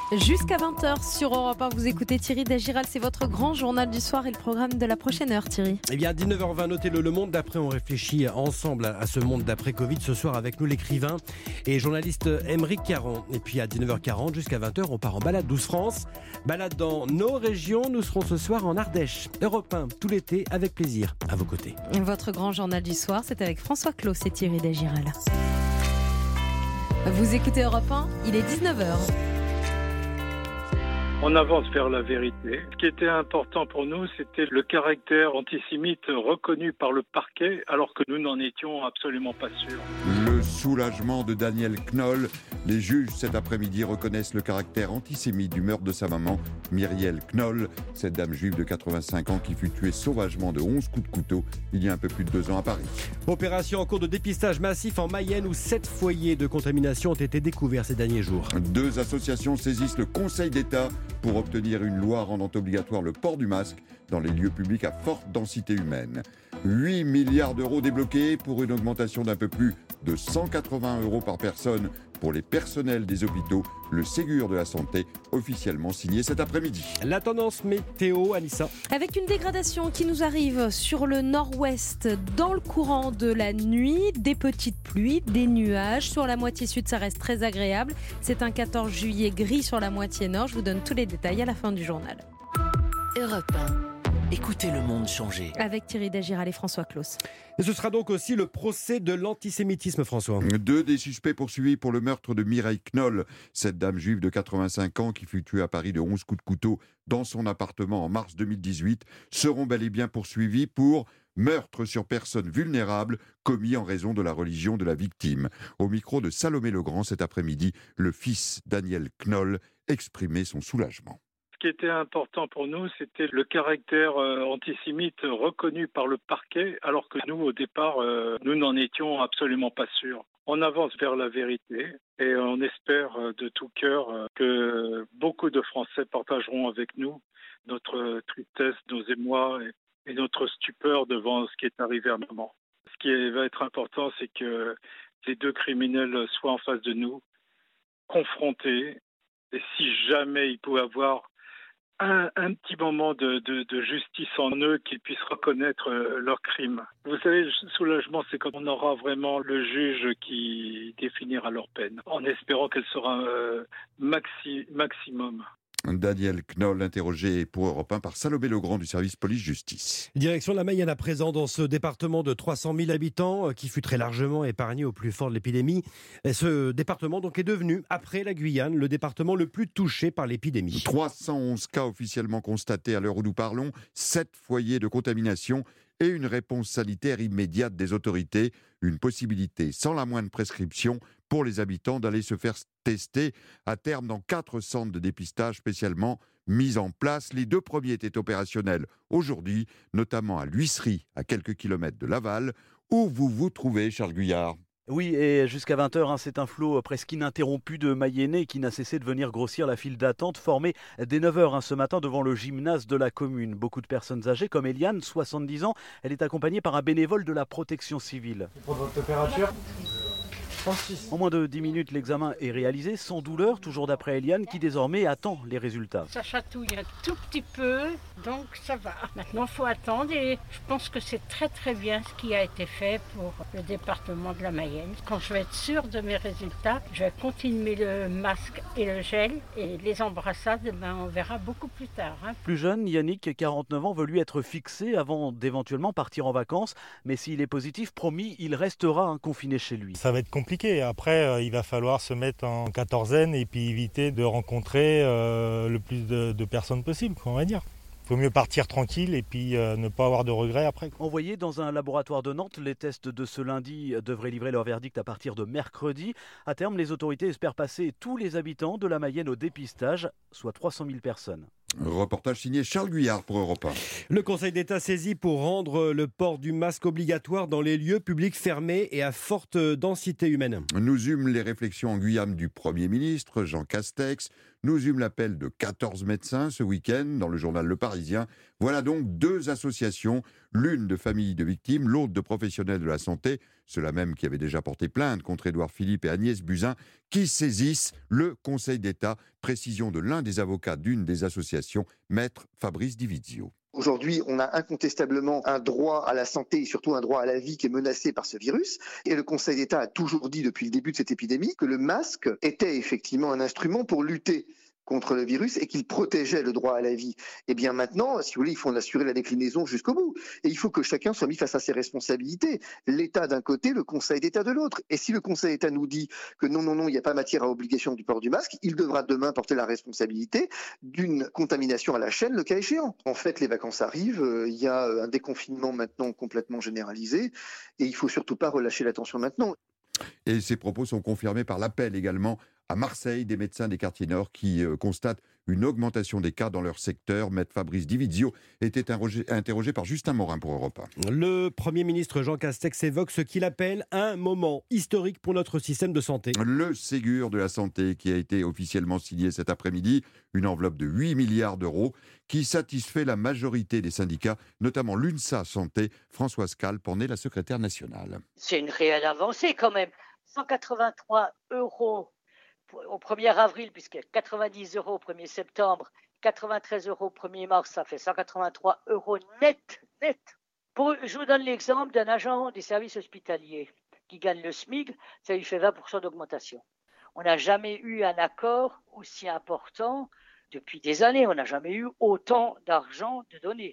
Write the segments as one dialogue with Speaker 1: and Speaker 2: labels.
Speaker 1: Jusqu'à 20h sur Europe 1, vous écoutez Thierry Dagiral, c'est votre grand journal du soir et le programme de la prochaine heure, Thierry.
Speaker 2: Eh bien, à 19h20, notez le monde d'après. On réfléchit ensemble à ce monde d'après Covid. Ce soir, avec nous, l'écrivain et journaliste Aymeric Caron. Et puis, à 19h40, jusqu'à 20h, on part en balade 12 France. Balade dans nos régions. Nous serons ce soir en Ardèche. Europe 1, tout l'été, avec plaisir, à vos côtés.
Speaker 1: Votre grand journal du soir, c'est avec François Claus et Thierry Dagiral. Vous écoutez Europe 1, il est 19h.
Speaker 3: On avance vers la vérité. Ce qui était important pour nous, c'était le caractère antisémite reconnu par le parquet, alors que nous n'en étions absolument pas sûrs.
Speaker 4: Le soulagement de Daniel Knoll. Les juges cet après-midi reconnaissent le caractère antisémite du meurtre de sa maman, Myriel Knoll, cette dame juive de 85 ans qui fut tuée sauvagement de 11 coups de couteau il y a un peu plus de 2 ans à Paris.
Speaker 2: Opération en cours de dépistage massif en Mayenne où 7 foyers de contamination ont été découverts ces derniers jours.
Speaker 4: 2 associations saisissent le Conseil d'État pour obtenir une loi rendant obligatoire le port du masque dans les lieux publics à forte densité humaine. 8 milliards d'euros débloqués pour une augmentation d'un peu plus de 180 € par personne pour les personnels des hôpitaux. Le Ségur de la Santé, officiellement signé cet après-midi.
Speaker 2: La tendance météo, Anissa.
Speaker 1: Avec une dégradation qui nous arrive sur le nord-ouest dans le courant de la nuit, des petites pluies, des nuages. Sur la moitié sud, ça reste très agréable. C'est un 14 juillet gris sur la moitié nord. Je vous donne tous les détails à la fin du journal.
Speaker 5: Europe 1. Écoutez le monde changer.
Speaker 1: Avec Thierry Dagiral et François Claus.
Speaker 2: Et ce sera donc aussi le procès de l'antisémitisme, François.
Speaker 4: 2 des suspects poursuivis pour le meurtre de Myriel Knoll, cette dame juive de 85 ans qui fut tuée à Paris de 11 coups de couteau dans son appartement en mars 2018, seront bel et bien poursuivis pour meurtre sur personne vulnérable commis en raison de la religion de la victime. Au micro de Salomé Legrand cet après-midi, le fils Daniel Knoll exprimait son soulagement.
Speaker 3: Ce qui était important pour nous, c'était le caractère antisémite reconnu par le parquet, alors que nous, au départ, nous n'en étions absolument pas sûrs. On avance vers la vérité et on espère de tout cœur que beaucoup de Français partageront avec nous notre tristesse, nos émois et notre stupeur devant ce qui est arrivé à maman. Ce qui va être important, c'est que les 2 criminels soient en face de nous, confrontés, et si jamais il pouvait avoir un petit moment de justice en eux, qu'ils puissent reconnaître leurs crimes. Vous savez, le soulagement, c'est quand on aura vraiment le juge qui définira leur peine, en espérant qu'elle sera maximum.
Speaker 4: Daniel Knoll, interrogé pour Europe 1 par Salomé Legrand du service police-justice.
Speaker 2: Direction la Mayenne à présent, dans ce département de 300 000 habitants qui fut très largement épargné au plus fort de l'épidémie. Et ce département donc est devenu, après la Guyane, le département le plus touché par l'épidémie.
Speaker 4: 311 cas officiellement constatés à l'heure où nous parlons, 7 foyers de contamination et une réponse sanitaire immédiate des autorités. Une possibilité sans la moindre prescription pour les habitants d'aller se faire tester à terme dans 4 centres de dépistage spécialement mis en place. Les 2 premiers étaient opérationnels aujourd'hui, notamment à l'Huisserie, à quelques kilomètres de Laval, où vous vous trouvez, Charles Guyard.
Speaker 6: Oui, et jusqu'à 20h, c'est un flot presque ininterrompu de Mayennais qui n'a cessé de venir grossir la file d'attente formée dès 9h ce matin devant le gymnase de la commune. Beaucoup de personnes âgées, comme Eliane, 70 ans. Elle est accompagnée par un bénévole de la protection civile.
Speaker 7: Pour votre température ?
Speaker 6: En moins de 10 minutes, l'examen est réalisé, sans douleur, toujours d'après Eliane, qui désormais attend les résultats.
Speaker 8: Ça chatouille un tout petit peu, donc ça va. Maintenant, il faut attendre et je pense que c'est très très bien ce qui a été fait pour le département de la Mayenne. Quand je vais être sûre de mes résultats, je vais continuer le masque et le gel et les embrassades, on verra beaucoup plus tard.
Speaker 6: Plus jeune, Yannick, 49 ans, veut lui être fixé avant d'éventuellement partir en vacances. Mais s'il est positif, promis, il restera confiné chez lui.
Speaker 7: Ça va être compliqué. Après, il va falloir se mettre en quatorzaine et puis éviter de rencontrer le plus de personnes possible, on va dire. Il vaut mieux partir tranquille et puis ne pas avoir de regrets après.
Speaker 6: Envoyés dans un laboratoire de Nantes, les tests de ce lundi devraient livrer leur verdict à partir de mercredi. À terme, les autorités espèrent passer tous les habitants de la Mayenne au dépistage, soit 300 000 personnes.
Speaker 4: Reportage signé Charles Guyard pour Europe 1.
Speaker 2: Le Conseil d'État saisi pour rendre le port du masque obligatoire dans les lieux publics fermés et à forte densité humaine.
Speaker 4: Nous eûmes les réflexions en Guyane du Premier ministre, Jean Castex, Nous eûmes l'appel de 14 médecins ce week-end dans le journal Le Parisien. Voilà donc 2 associations, l'une de familles de victimes, l'autre de professionnels de la santé, ceux-là même qui avaient déjà porté plainte contre Édouard Philippe et Agnès Buzyn, qui saisissent le Conseil d'État. Précision de l'un des avocats d'une des associations, maître Fabrice Divizio.
Speaker 9: Aujourd'hui, on a incontestablement un droit à la santé et surtout un droit à la vie qui est menacé par ce virus. Et le Conseil d'État a toujours dit depuis le début de cette épidémie que le masque était effectivement un instrument pour lutter contre le virus et qu'il protégeait le droit à la vie. Et bien maintenant, si vous voulez, il faut en assurer la déclinaison jusqu'au bout. Et il faut que chacun soit mis face à ses responsabilités. L'État d'un côté, le Conseil d'État de l'autre. Et si le Conseil d'État nous dit que non, il n'y a pas matière à obligation du port du masque, il devra demain porter la responsabilité d'une contamination à la chaîne, le cas échéant. En fait, les vacances arrivent, il y a un déconfinement maintenant complètement généralisé et il ne faut surtout pas relâcher l'attention maintenant.
Speaker 4: Et ces propos sont confirmés par l'appel également à Marseille des médecins des quartiers nord qui constatent une augmentation des cas dans leur secteur. Maître Fabrice Divizio était interrogé par Justin Morin pour Europe 1.
Speaker 2: Le Premier ministre Jean Castex évoque ce qu'il appelle un moment historique pour notre système de santé.
Speaker 4: Le Ségur de la santé qui a été officiellement signé cet après-midi, une enveloppe de 8 milliards d'euros qui satisfait la majorité des syndicats, notamment l'UNSA Santé. Françoise Calpe en est la secrétaire nationale.
Speaker 10: C'est une réelle avancée quand même. 183 euros au 1er avril, puisque 90 euros au 1er septembre, 93 euros au 1er mars, ça fait 183 euros net. Je vous donne l'exemple d'un agent des services hospitaliers qui gagne le SMIC, ça lui fait 20% d'augmentation. On n'a jamais eu un accord aussi important depuis des années, on n'a jamais eu autant d'argent de donner.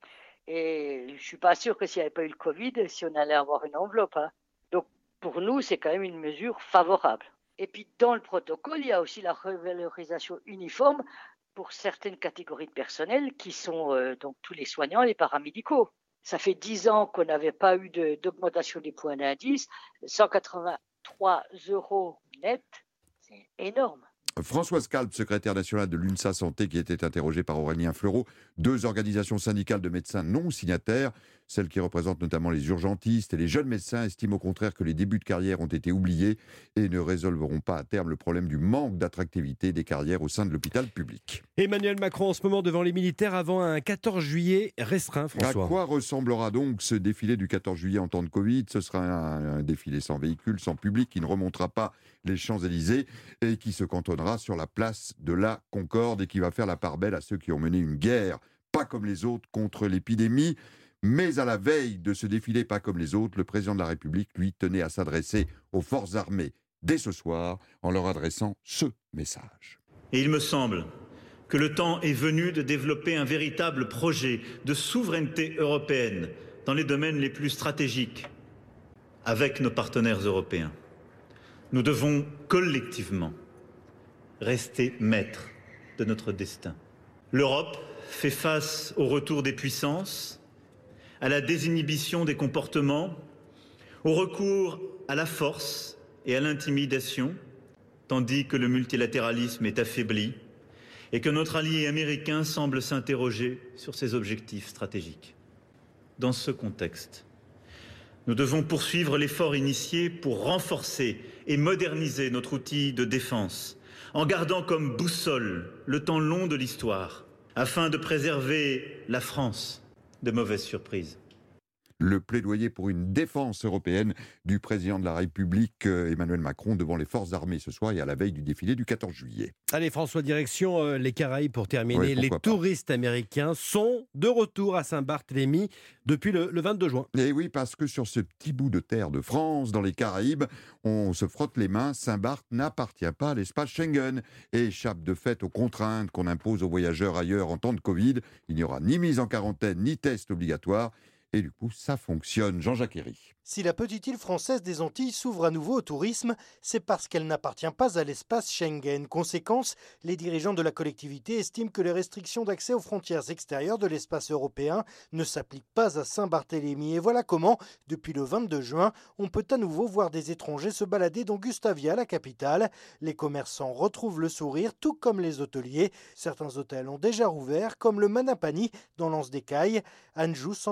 Speaker 10: Et je ne suis pas sûr que s'il n'y avait pas eu le Covid, si on allait avoir une enveloppe. Donc pour nous, c'est quand même une mesure favorable. Et puis dans le protocole, il y a aussi la revalorisation uniforme pour certaines catégories de personnel qui sont donc tous les soignants, les paramédicaux. Ça fait 10 ans qu'on n'avait pas eu d'augmentation des points d'indice. 183 euros net, c'est énorme.
Speaker 4: Françoise Calpe, secrétaire nationale de l'UNSA Santé, qui était interrogée par Aurélien Fleureau. 2 organisations syndicales de médecins non signataires, celles qui représentent notamment les urgentistes et les jeunes médecins, estiment au contraire que les débuts de carrière ont été oubliés et ne résolveront pas à terme le problème du manque d'attractivité des carrières au sein de l'hôpital public.
Speaker 2: Emmanuel Macron en ce moment devant les militaires avant un 14 juillet restreint, François.
Speaker 4: À quoi ressemblera donc ce défilé du 14 juillet en temps de Covid ? Ce sera un défilé sans véhicule, sans public, qui ne remontera pas les Champs-Élysées et qui se cantonnera sur la place de la Concorde et qui va faire la part belle à ceux qui ont mené une guerre, pas comme les autres, contre l'épidémie. Mais à la veille de ce défilé pas comme les autres, le président de la République, lui, tenait à s'adresser aux forces armées dès ce soir en leur adressant ce message.
Speaker 11: Et il me semble que le temps est venu de développer un véritable projet de souveraineté européenne dans les domaines les plus stratégiques avec nos partenaires européens. Nous devons collectivement rester maîtres de notre destin. L'Europe fait face au retour des puissances, à la désinhibition des comportements, au recours à la force et à l'intimidation, tandis que le multilatéralisme est affaibli et que notre allié américain semble s'interroger sur ses objectifs stratégiques. Dans ce contexte, nous devons poursuivre l'effort initié pour renforcer et moderniser notre outil de défense, en gardant comme boussole le temps long de l'histoire, afin de préserver la France de mauvaises surprises.
Speaker 4: Le plaidoyer pour une défense européenne du président de la République, Emmanuel Macron, devant les forces armées ce soir et à la veille du défilé du 14 juillet.
Speaker 2: Allez François, direction les Caraïbes pour terminer. Les touristes américains sont de retour à Saint-Barthélemy depuis le 22 juin.
Speaker 4: Et oui, parce que sur ce petit bout de terre de France, dans les Caraïbes, on se frotte les mains. Saint-Barth n'appartient pas à l'espace Schengen et échappe de fait aux contraintes qu'on impose aux voyageurs ailleurs en temps de Covid. Il n'y aura ni mise en quarantaine, ni test obligatoire. Et du coup, ça fonctionne. Jean-Jacques Herry.
Speaker 12: Si la petite île française des Antilles s'ouvre à nouveau au tourisme, c'est parce qu'elle n'appartient pas à l'espace Schengen. Conséquence, les dirigeants de la collectivité estiment que les restrictions d'accès aux frontières extérieures de l'espace européen ne s'appliquent pas à Saint-Barthélemy. Et voilà comment, depuis le 22 juin, on peut à nouveau voir des étrangers se balader dans Gustavia, la capitale. Les commerçants retrouvent le sourire, tout comme les hôteliers. Certains hôtels ont déjà rouvert, comme le Manapani dans l'Anse-des-Cailles. Anne Jousse en est la propriétaire.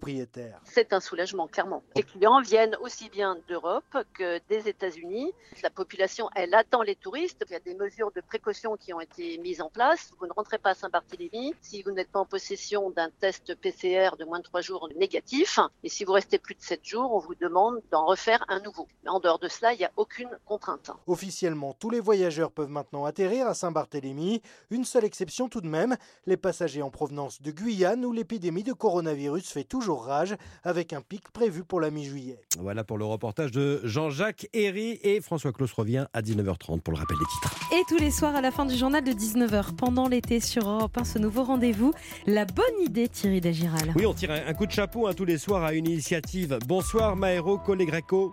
Speaker 12: propriétaires.
Speaker 13: C'est un soulagement, clairement. Les clients viennent aussi bien d'Europe que des États-Unis. La population, elle attend les touristes. Il y a des mesures de précaution qui ont été mises en place. Vous ne rentrez pas à Saint-Barthélemy si vous n'êtes pas en possession d'un test PCR de moins de 3 jours négatif. Et si vous restez plus de 7 jours, on vous demande d'en refaire un nouveau. Mais en dehors de cela, il n'y a aucune contrainte.
Speaker 12: Officiellement, tous les voyageurs peuvent maintenant atterrir à Saint-Barthélemy. Une seule exception tout de même, les passagers en provenance de Guyane où l'épidémie de coronavirus fait toujours rage avec un pic prévu pour la mi-juillet.
Speaker 2: Voilà pour le reportage de Jean-Jacques Herry et François Claus revient à 19h30 pour le rappel des titres.
Speaker 1: Et tous les soirs à la fin du journal de 19h, pendant l'été sur Europe 1, ce nouveau rendez-vous, la bonne idée Thierry Dagiral.
Speaker 2: Oui, on tire un coup de chapeau tous les soirs à une initiative. Bonsoir Maëro Collegreco.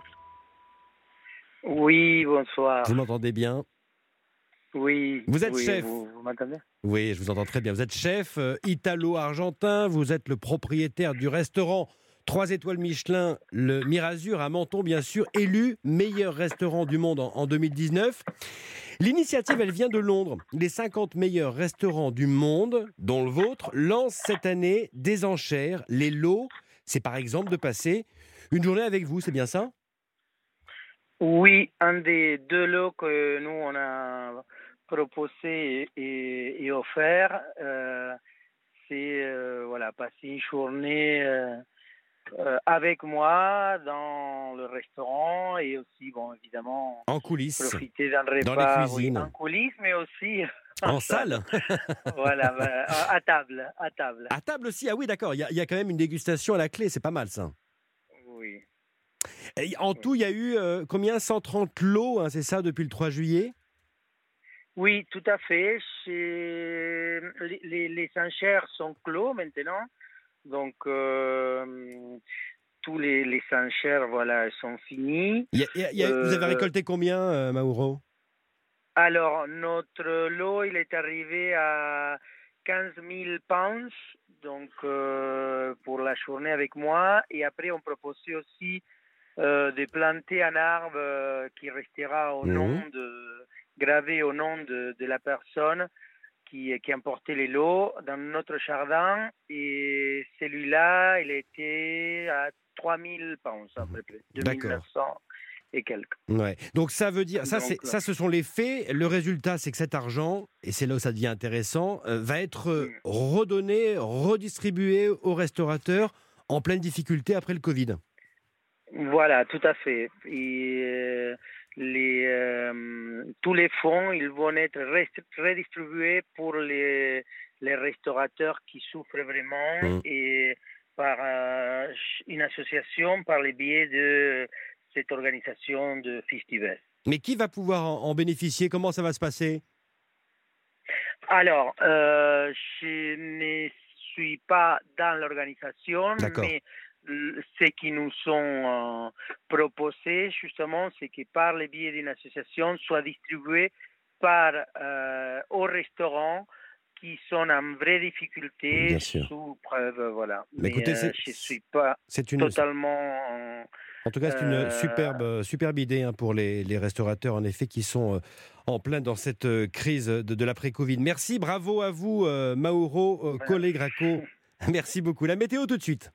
Speaker 14: Oui, bonsoir.
Speaker 2: Vous m'entendez bien ?
Speaker 14: Oui.
Speaker 2: Vous êtes chef.
Speaker 14: Vous m'entendez ?
Speaker 2: Oui, je vous entends très bien. Vous êtes chef italo-argentin, vous êtes le propriétaire du restaurant 3 étoiles Michelin, le Mirazur à Menton, bien sûr, élu meilleur restaurant du monde en 2019. L'initiative, elle vient de Londres. Les 50 meilleurs restaurants du monde, dont le vôtre, lancent cette année des enchères. Les lots, c'est par exemple de passer une journée avec vous, c'est bien ça ?
Speaker 14: Oui, un des 2 lots que nous, on a proposé et offert, c'est passer une journée avec moi dans le restaurant et aussi, évidemment,
Speaker 2: en coulisses,
Speaker 14: profiter d'un repas
Speaker 2: dans les cuisines.
Speaker 14: En coulisses, mais aussi
Speaker 2: en salle.
Speaker 14: Voilà, à table.
Speaker 2: À table aussi, ah oui, d'accord, il y a quand même une dégustation à la clé, c'est pas mal ça.
Speaker 14: Oui.
Speaker 2: Et en tout, il y a eu combien ? 130 lots, hein, c'est ça, depuis le 3 juillet ?
Speaker 14: Oui, tout à fait. Les enchères sont clos maintenant. Donc, tous les enchères sont finis.
Speaker 2: Vous avez récolté combien, Mauro ?
Speaker 14: Alors, notre lot, il est arrivé à 15 000 pounds donc, pour la journée avec moi. Et après, on proposait aussi de planter un arbre qui restera au nom gravé au nom de la personne qui emportait les lots dans notre jardin. Et celui-là, il était à 3 000 pounds à peu près, 2 900 et quelques.
Speaker 2: Ouais. Donc ça veut dire, ça ce sont les faits. Le résultat, c'est que cet argent, et c'est là où ça devient intéressant, va être redonné, redistribué aux restaurateurs en pleine difficulté après le Covid.
Speaker 14: Voilà, tout à fait. Et tous les fonds, ils vont être redistribués pour les restaurateurs qui souffrent vraiment et par une association, par le biais de cette organisation de festival.
Speaker 2: Mais qui va pouvoir en bénéficier ? Comment ça va se passer ?
Speaker 14: Alors, je ne suis pas dans l'organisation, mais ce qui nous sont proposés, justement, c'est que par le biais d'une association, soit distribué aux restaurants qui sont en vraie difficulté, sous preuve, voilà. Mais écoutez, je ne suis pas totalement...
Speaker 2: En tout cas, c'est une superbe idée pour les restaurateurs, en effet, qui sont en plein dans cette crise de l'après-Covid. Merci, bravo à vous, Mauro Collegreco. Merci beaucoup. La météo tout de suite.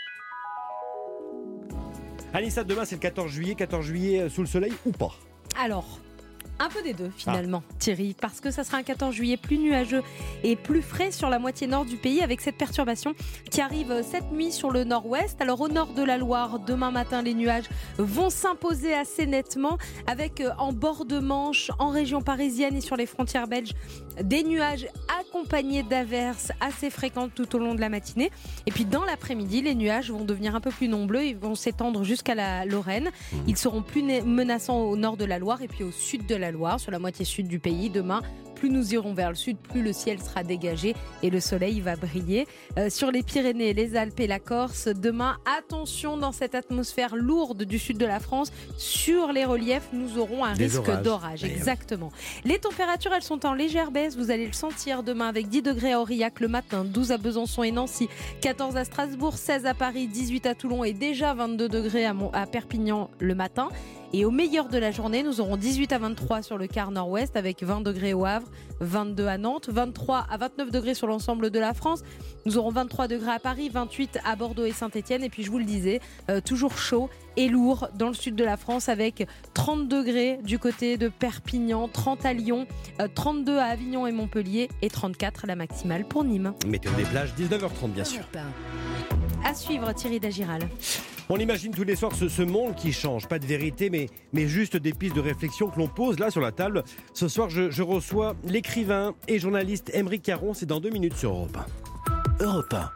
Speaker 2: Anissa, demain c'est le 14 juillet. 14 juillet sous le soleil ou pas ?
Speaker 1: Alors, un peu des deux finalement, Thierry, parce que ça sera un 14 juillet plus nuageux et plus frais sur la moitié nord du pays avec cette perturbation qui arrive cette nuit sur le nord-ouest. Alors au nord de la Loire, demain matin, les nuages vont s'imposer assez nettement avec en bord de Manche, en région parisienne et sur les frontières belges, des nuages accompagnés d'averses assez fréquentes tout au long de la matinée. Et puis dans l'après-midi, les nuages vont devenir un peu plus nombreux, ils vont s'étendre jusqu'à la Lorraine. Ils seront plus menaçants au nord de la Loire et puis au sud de la Loire, sur la moitié sud du pays. Demain, plus nous irons vers le sud, plus le ciel sera dégagé et le soleil va briller. Sur les Pyrénées, les Alpes et la Corse, demain, attention dans cette atmosphère lourde du sud de la France. Sur les reliefs, nous aurons un risque d'orage. Exactement. Les températures, elles sont en légère baisse. Vous allez le sentir demain avec 10 degrés à Aurillac le matin, 12 à Besançon et Nancy, 14 à Strasbourg, 16 à Paris, 18 à Toulon et déjà 22 degrés à Perpignan le matin. Et au meilleur de la journée, nous aurons 18 à 23 sur le quart nord-ouest avec 20 degrés au Havre, 22 à Nantes, 23 à 29 degrés sur l'ensemble de la France. Nous aurons 23 degrés à Paris, 28 à Bordeaux et Saint-Étienne. Et puis je vous le disais, toujours chaud et lourd dans le sud de la France avec 30 degrés du côté de Perpignan, 30 à Lyon, 32 à Avignon et Montpellier et 34 la maximale pour Nîmes.
Speaker 2: Météo des plages, 19h30 bien sûr.
Speaker 1: À suivre Thierry Dagiral.
Speaker 2: On imagine tous les soirs ce monde qui change, pas de vérité mais juste des pistes de réflexion que l'on pose là sur la table. Ce soir je reçois l'écrivain et journaliste Aymeric Caron, c'est dans 2 minutes sur Europe 1.
Speaker 5: Europe 1.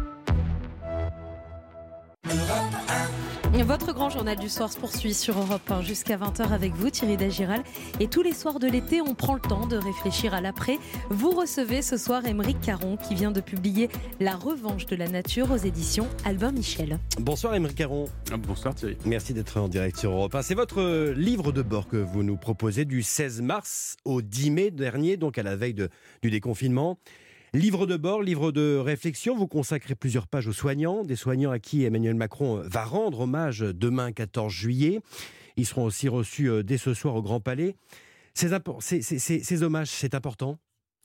Speaker 1: Votre grand journal du soir se poursuit sur Europe 1 jusqu'à 20h avec vous Thierry Dagiral. Et tous les soirs de l'été, on prend le temps de réfléchir à l'après. Vous recevez ce soir Aymeric Caron qui vient de publier La revanche de la nature aux éditions Albin Michel.
Speaker 2: Bonsoir Aymeric Caron.
Speaker 15: Bonsoir Thierry.
Speaker 2: Merci d'être en direct sur Europe 1. C'est votre livre de bord que vous nous proposez du 16 mars au 10 mai dernier, donc à la veille du déconfinement. Livre de bord, livre de réflexion, vous consacrez plusieurs pages aux soignants, des soignants à qui Emmanuel Macron va rendre hommage demain 14 juillet. Ils seront aussi reçus dès ce soir au Grand Palais. Ces hommages, c'est important ?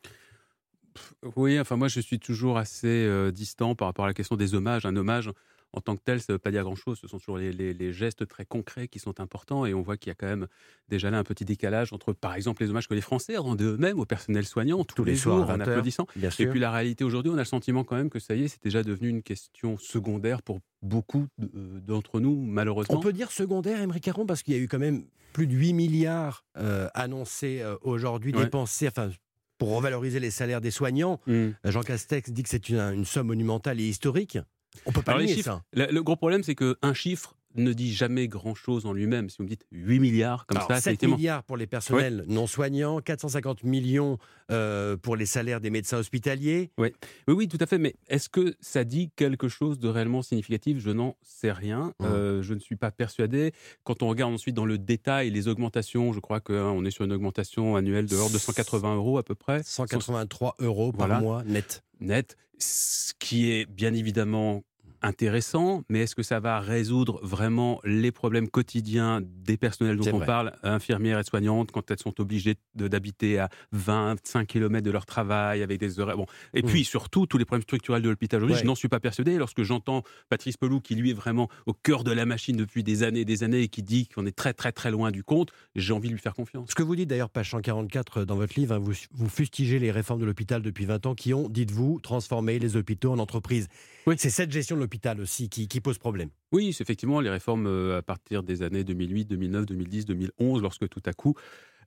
Speaker 15: Oui, enfin moi je suis toujours assez distant par rapport à la question des hommages. Un hommage en tant que tel, ça ne veut pas dire grand-chose. Ce sont toujours les gestes très concrets qui sont importants et on voit qu'il y a quand même déjà là un petit décalage entre, par exemple, les hommages que les Français rendent eux-mêmes au personnel soignant tous les jours en applaudissant. Et puis la réalité aujourd'hui, on a le sentiment quand même que ça y est, c'est déjà devenu une question secondaire pour beaucoup d'entre nous, malheureusement.
Speaker 2: On peut dire secondaire, Aymeric Caron, parce qu'il y a eu quand même plus de 8 milliards annoncés aujourd'hui, dépensés, pour revaloriser les salaires des soignants. Jean Castex dit que c'est une somme monumentale et historique. On peut pas nier ça.
Speaker 15: Le gros problème, c'est qu'un chiffre ne dit jamais grand-chose en lui-même. Si vous me dites 8 milliards, comme ça...
Speaker 2: 7 milliards pour les personnels non soignants, 450 millions pour les salaires des médecins hospitaliers.
Speaker 15: Oui, tout à fait. Mais est-ce que ça dit quelque chose de réellement significatif ? Je n'en sais rien. Je ne suis pas persuadé. Quand on regarde ensuite dans le détail les augmentations, je crois qu'on est sur une augmentation annuelle de l'ordre de 180 € à peu près.
Speaker 2: 183 € par mois net.
Speaker 15: Net, ce qui est bien évidemment intéressant, mais est-ce que ça va résoudre vraiment les problèmes quotidiens des personnels dont on parle, infirmières et soignantes, quand elles sont obligées d'habiter à 25 km de leur travail, avec des horaires... Bon. Et puis surtout, tous les problèmes structurels de l'hôpital aujourd'hui, je n'en suis pas persuadé. Lorsque j'entends Patrice Pelloux, qui lui est vraiment au cœur de la machine depuis des années et qui dit qu'on est très très très loin du compte, j'ai envie de lui faire confiance.
Speaker 2: Ce que vous dites d'ailleurs, page 144 dans votre livre, vous fustigez les réformes de l'hôpital depuis 20 ans qui ont, dites-vous, transformé les hôpitaux en entreprises. C'est cette gestion de l'hôpital aussi qui pose problème.
Speaker 15: Oui, c'est effectivement les réformes à partir des années 2008, 2009, 2010, 2011, lorsque tout à coup,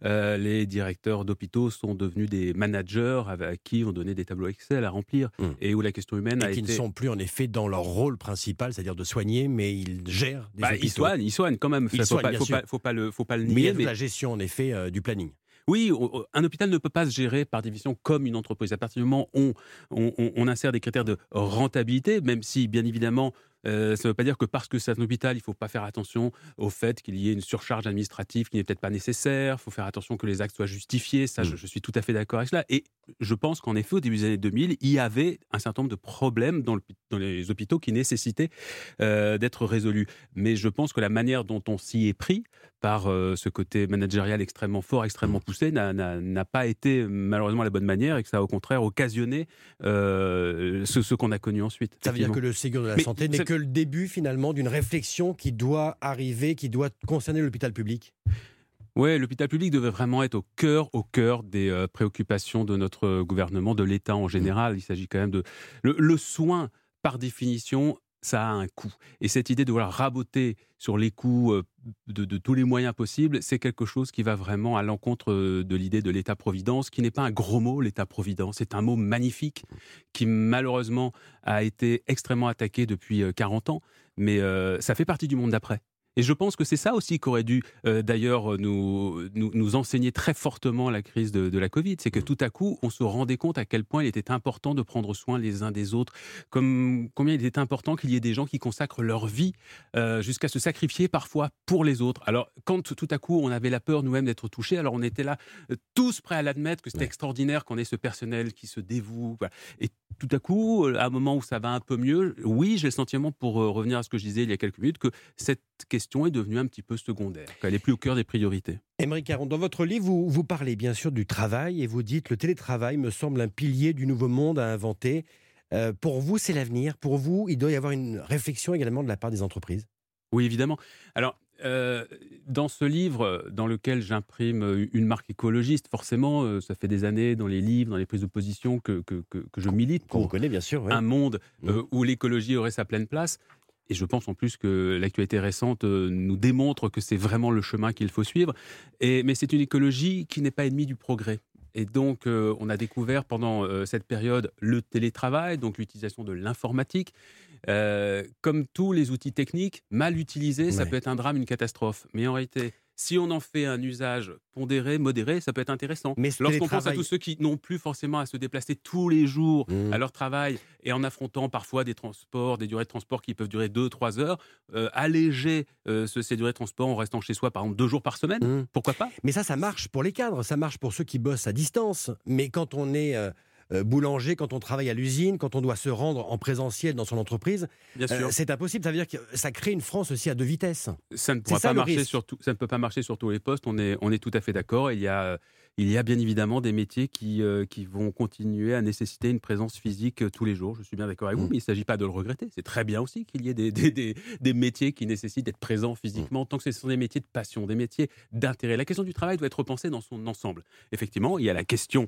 Speaker 15: les directeurs d'hôpitaux sont devenus des managers à qui on donnait des tableaux Excel à remplir et où la question humaine a été...
Speaker 2: Et qui ne sont plus en effet dans leur rôle principal, c'est-à-dire de soigner, mais ils gèrent des hôpitaux.
Speaker 15: Ils soignent quand même. Faut pas le nier.
Speaker 2: Mais il y a toute la gestion en effet du planning.
Speaker 15: Oui, un hôpital ne peut pas se gérer par définition comme une entreprise. À partir du moment où on insère des critères de rentabilité, même si bien évidemment ça ne veut pas dire que parce que c'est un hôpital, il ne faut pas faire attention au fait qu'il y ait une surcharge administrative qui n'est peut-être pas nécessaire. Il faut faire attention que les actes soient justifiés. Ça, je suis tout à fait d'accord avec cela. Et je pense qu'en effet, au début des années 2000, il y avait un certain nombre de problèmes dans les hôpitaux qui nécessitaient d'être résolus. Mais je pense que la manière dont on s'y est pris par ce côté managérial extrêmement fort, extrêmement poussé, n'a pas été malheureusement la bonne manière et que ça a au contraire occasionné ce qu'on a connu ensuite.
Speaker 2: Ça veut dire que le Ségur de la santé n'est que le début finalement d'une réflexion qui doit arriver, qui doit concerner l'hôpital public.
Speaker 15: Oui, l'hôpital public devait vraiment être au cœur des préoccupations de notre gouvernement, de l'État en général. Il s'agit quand même de... Le soin, par définition, ça a un coût. Et cette idée de vouloir raboter sur les coûts de tous les moyens possibles, c'est quelque chose qui va vraiment à l'encontre de l'idée de l'État-providence, qui n'est pas un gros mot, l'État-providence. C'est un mot magnifique qui, malheureusement, a été extrêmement attaqué depuis 40 ans. Mais ça fait partie du monde d'après. Et je pense que c'est ça aussi qu'aurait dû d'ailleurs nous enseigner très fortement la crise de la Covid. C'est que tout à coup, on se rendait compte à quel point il était important de prendre soin les uns des autres, comme combien il était important qu'il y ait des gens qui consacrent leur vie jusqu'à se sacrifier parfois pour les autres. Alors quand tout à coup on avait la peur nous-mêmes d'être touchés, alors on était là tous prêts à l'admettre que c'était extraordinaire qu'on ait ce personnel qui se dévoue. Voilà. Et tout à coup, à un moment où ça va un peu mieux, oui, j'ai le sentiment, pour revenir à ce que je disais il y a quelques minutes, que cette question question est devenue un petit peu secondaire, qu'elle n'est plus au cœur des priorités.
Speaker 2: Aymeric Caron, dans votre livre, vous parlez bien sûr du travail et vous dites « Le télétravail me semble un pilier du nouveau monde à inventer ». Pour vous, c'est l'avenir. Pour vous, il doit y avoir une réflexion également de la part des entreprises.
Speaker 15: Oui, évidemment. Alors, dans ce livre, dans lequel j'imprime une marque écologiste, forcément, ça fait des années dans les livres, dans les prises de position que je milite
Speaker 2: Qu'on
Speaker 15: pour
Speaker 2: connaît bien sûr. Oui.
Speaker 15: un monde où l'écologie aurait sa pleine place. Et je pense en plus que l'actualité récente nous démontre que c'est vraiment le chemin qu'il faut suivre. Mais c'est une écologie qui n'est pas ennemie du progrès. Et donc, on a découvert pendant cette période le télétravail, donc l'utilisation de l'informatique. Comme tous les outils techniques, mal utilisés, ça peut être un drame, une catastrophe. Mais en réalité, si on en fait un usage pondéré, modéré, ça peut être intéressant.
Speaker 2: Mais
Speaker 15: lorsqu'on pense à tous ceux qui n'ont plus forcément à se déplacer tous les jours à leur travail et en affrontant parfois des transports, des durées de transport qui peuvent durer 2-3 heures, alléger ces durées de transport en restant chez soi, par exemple 2 jours par semaine, pourquoi pas ?
Speaker 2: Mais ça marche pour les cadres, ça marche pour ceux qui bossent à distance. Mais quand on est boulanger, quand on travaille à l'usine, quand on doit se rendre en présentiel dans son entreprise, c'est impossible. Ça veut dire que ça crée une France aussi à 2 vitesses.
Speaker 15: Ça ne pourra pas marcher ça ne peut pas marcher sur tous les postes, on est tout à fait d'accord. Il y a bien évidemment des métiers qui vont continuer à nécessiter une présence physique tous les jours. Je suis bien d'accord avec vous, mais il ne s'agit pas de le regretter. C'est très bien aussi qu'il y ait des métiers qui nécessitent d'être présents physiquement, tant que ce sont des métiers de passion, des métiers d'intérêt. La question du travail doit être repensée dans son ensemble. Effectivement, il y a la question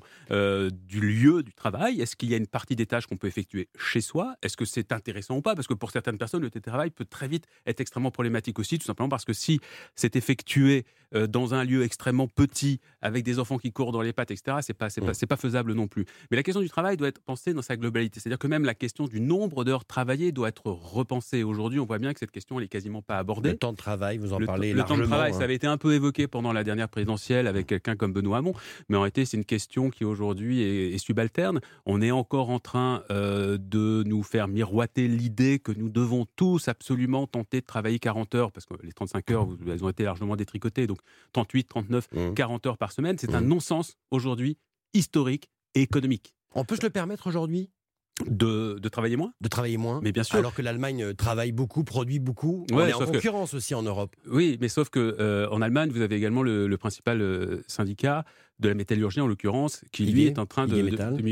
Speaker 15: du lieu du travail. Est-ce qu'il y a une partie des tâches qu'on peut effectuer chez soi ? Est-ce que c'est intéressant ou pas ? Parce que pour certaines personnes, le télétravail peut très vite être extrêmement problématique aussi, tout simplement parce que si c'est effectué dans un lieu extrêmement petit, avec des enfants qui courent dans les pattes, etc., c'est pas faisable non plus. Mais la question du travail doit être pensée dans sa globalité. C'est-à-dire que même la question du nombre d'heures travaillées doit être repensée. Aujourd'hui, on voit bien que cette question, elle est quasiment pas abordée.
Speaker 2: Le temps de travail, vous en parlez
Speaker 15: largement.
Speaker 2: Le
Speaker 15: temps de travail, ça avait été un peu évoqué pendant la dernière présidentielle avec quelqu'un comme Benoît Hamon, mais en réalité, c'est une question qui aujourd'hui est subalterne. On est encore en train de nous faire miroiter l'idée que nous devons tous absolument tenter de travailler 40 heures, parce que les 35 heures, elles ont été largement détricotées, donc 38, 39, 40 heures par semaine, c'est un non-sens aujourd'hui, historique et économique.
Speaker 2: On peut se le permettre aujourd'hui ?
Speaker 15: De travailler moins ?
Speaker 2: De travailler moins,
Speaker 15: mais bien sûr.
Speaker 2: Alors que l'Allemagne travaille beaucoup, produit beaucoup. On est en concurrence aussi en Europe.
Speaker 15: Oui, mais sauf qu'en Allemagne, vous avez également le principal syndicat de la métallurgie, en l'occurrence, qui lui est en train de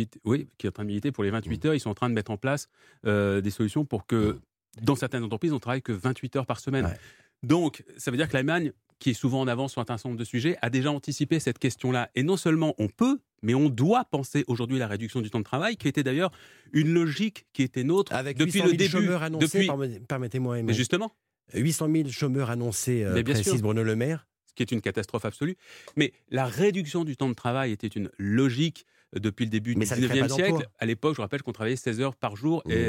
Speaker 15: militer pour les 28 heures. Ils sont en train de mettre en place des solutions pour que, dans certaines entreprises, on ne travaille que 28 heures par semaine. Ouais. Donc, ça veut dire que l'Allemagne, qui est souvent en avance sur un certain nombre de sujets, a déjà anticipé cette question-là. Et non seulement on peut, mais on doit penser aujourd'hui la réduction du temps de travail, qui était d'ailleurs une logique qui était nôtre
Speaker 2: avec
Speaker 15: depuis le début.
Speaker 2: Chômeurs annoncés, permettez-moi,
Speaker 15: mais justement,
Speaker 2: 800 000 chômeurs annoncés, précise Bruno Le Maire.
Speaker 15: Ce qui est une catastrophe absolue. Mais la réduction du temps de travail était une logique depuis le début du 19e siècle. À l'époque, je rappelle qu'on travaillait 16 heures par jour. Et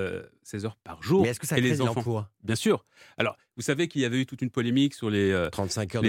Speaker 15: 16 heures par jour.
Speaker 2: Mais est-ce que ça crée de l'emploi ?
Speaker 15: Bien sûr. Alors, vous savez qu'il y avait eu toute une polémique sur les
Speaker 2: 35 heures,
Speaker 15: sur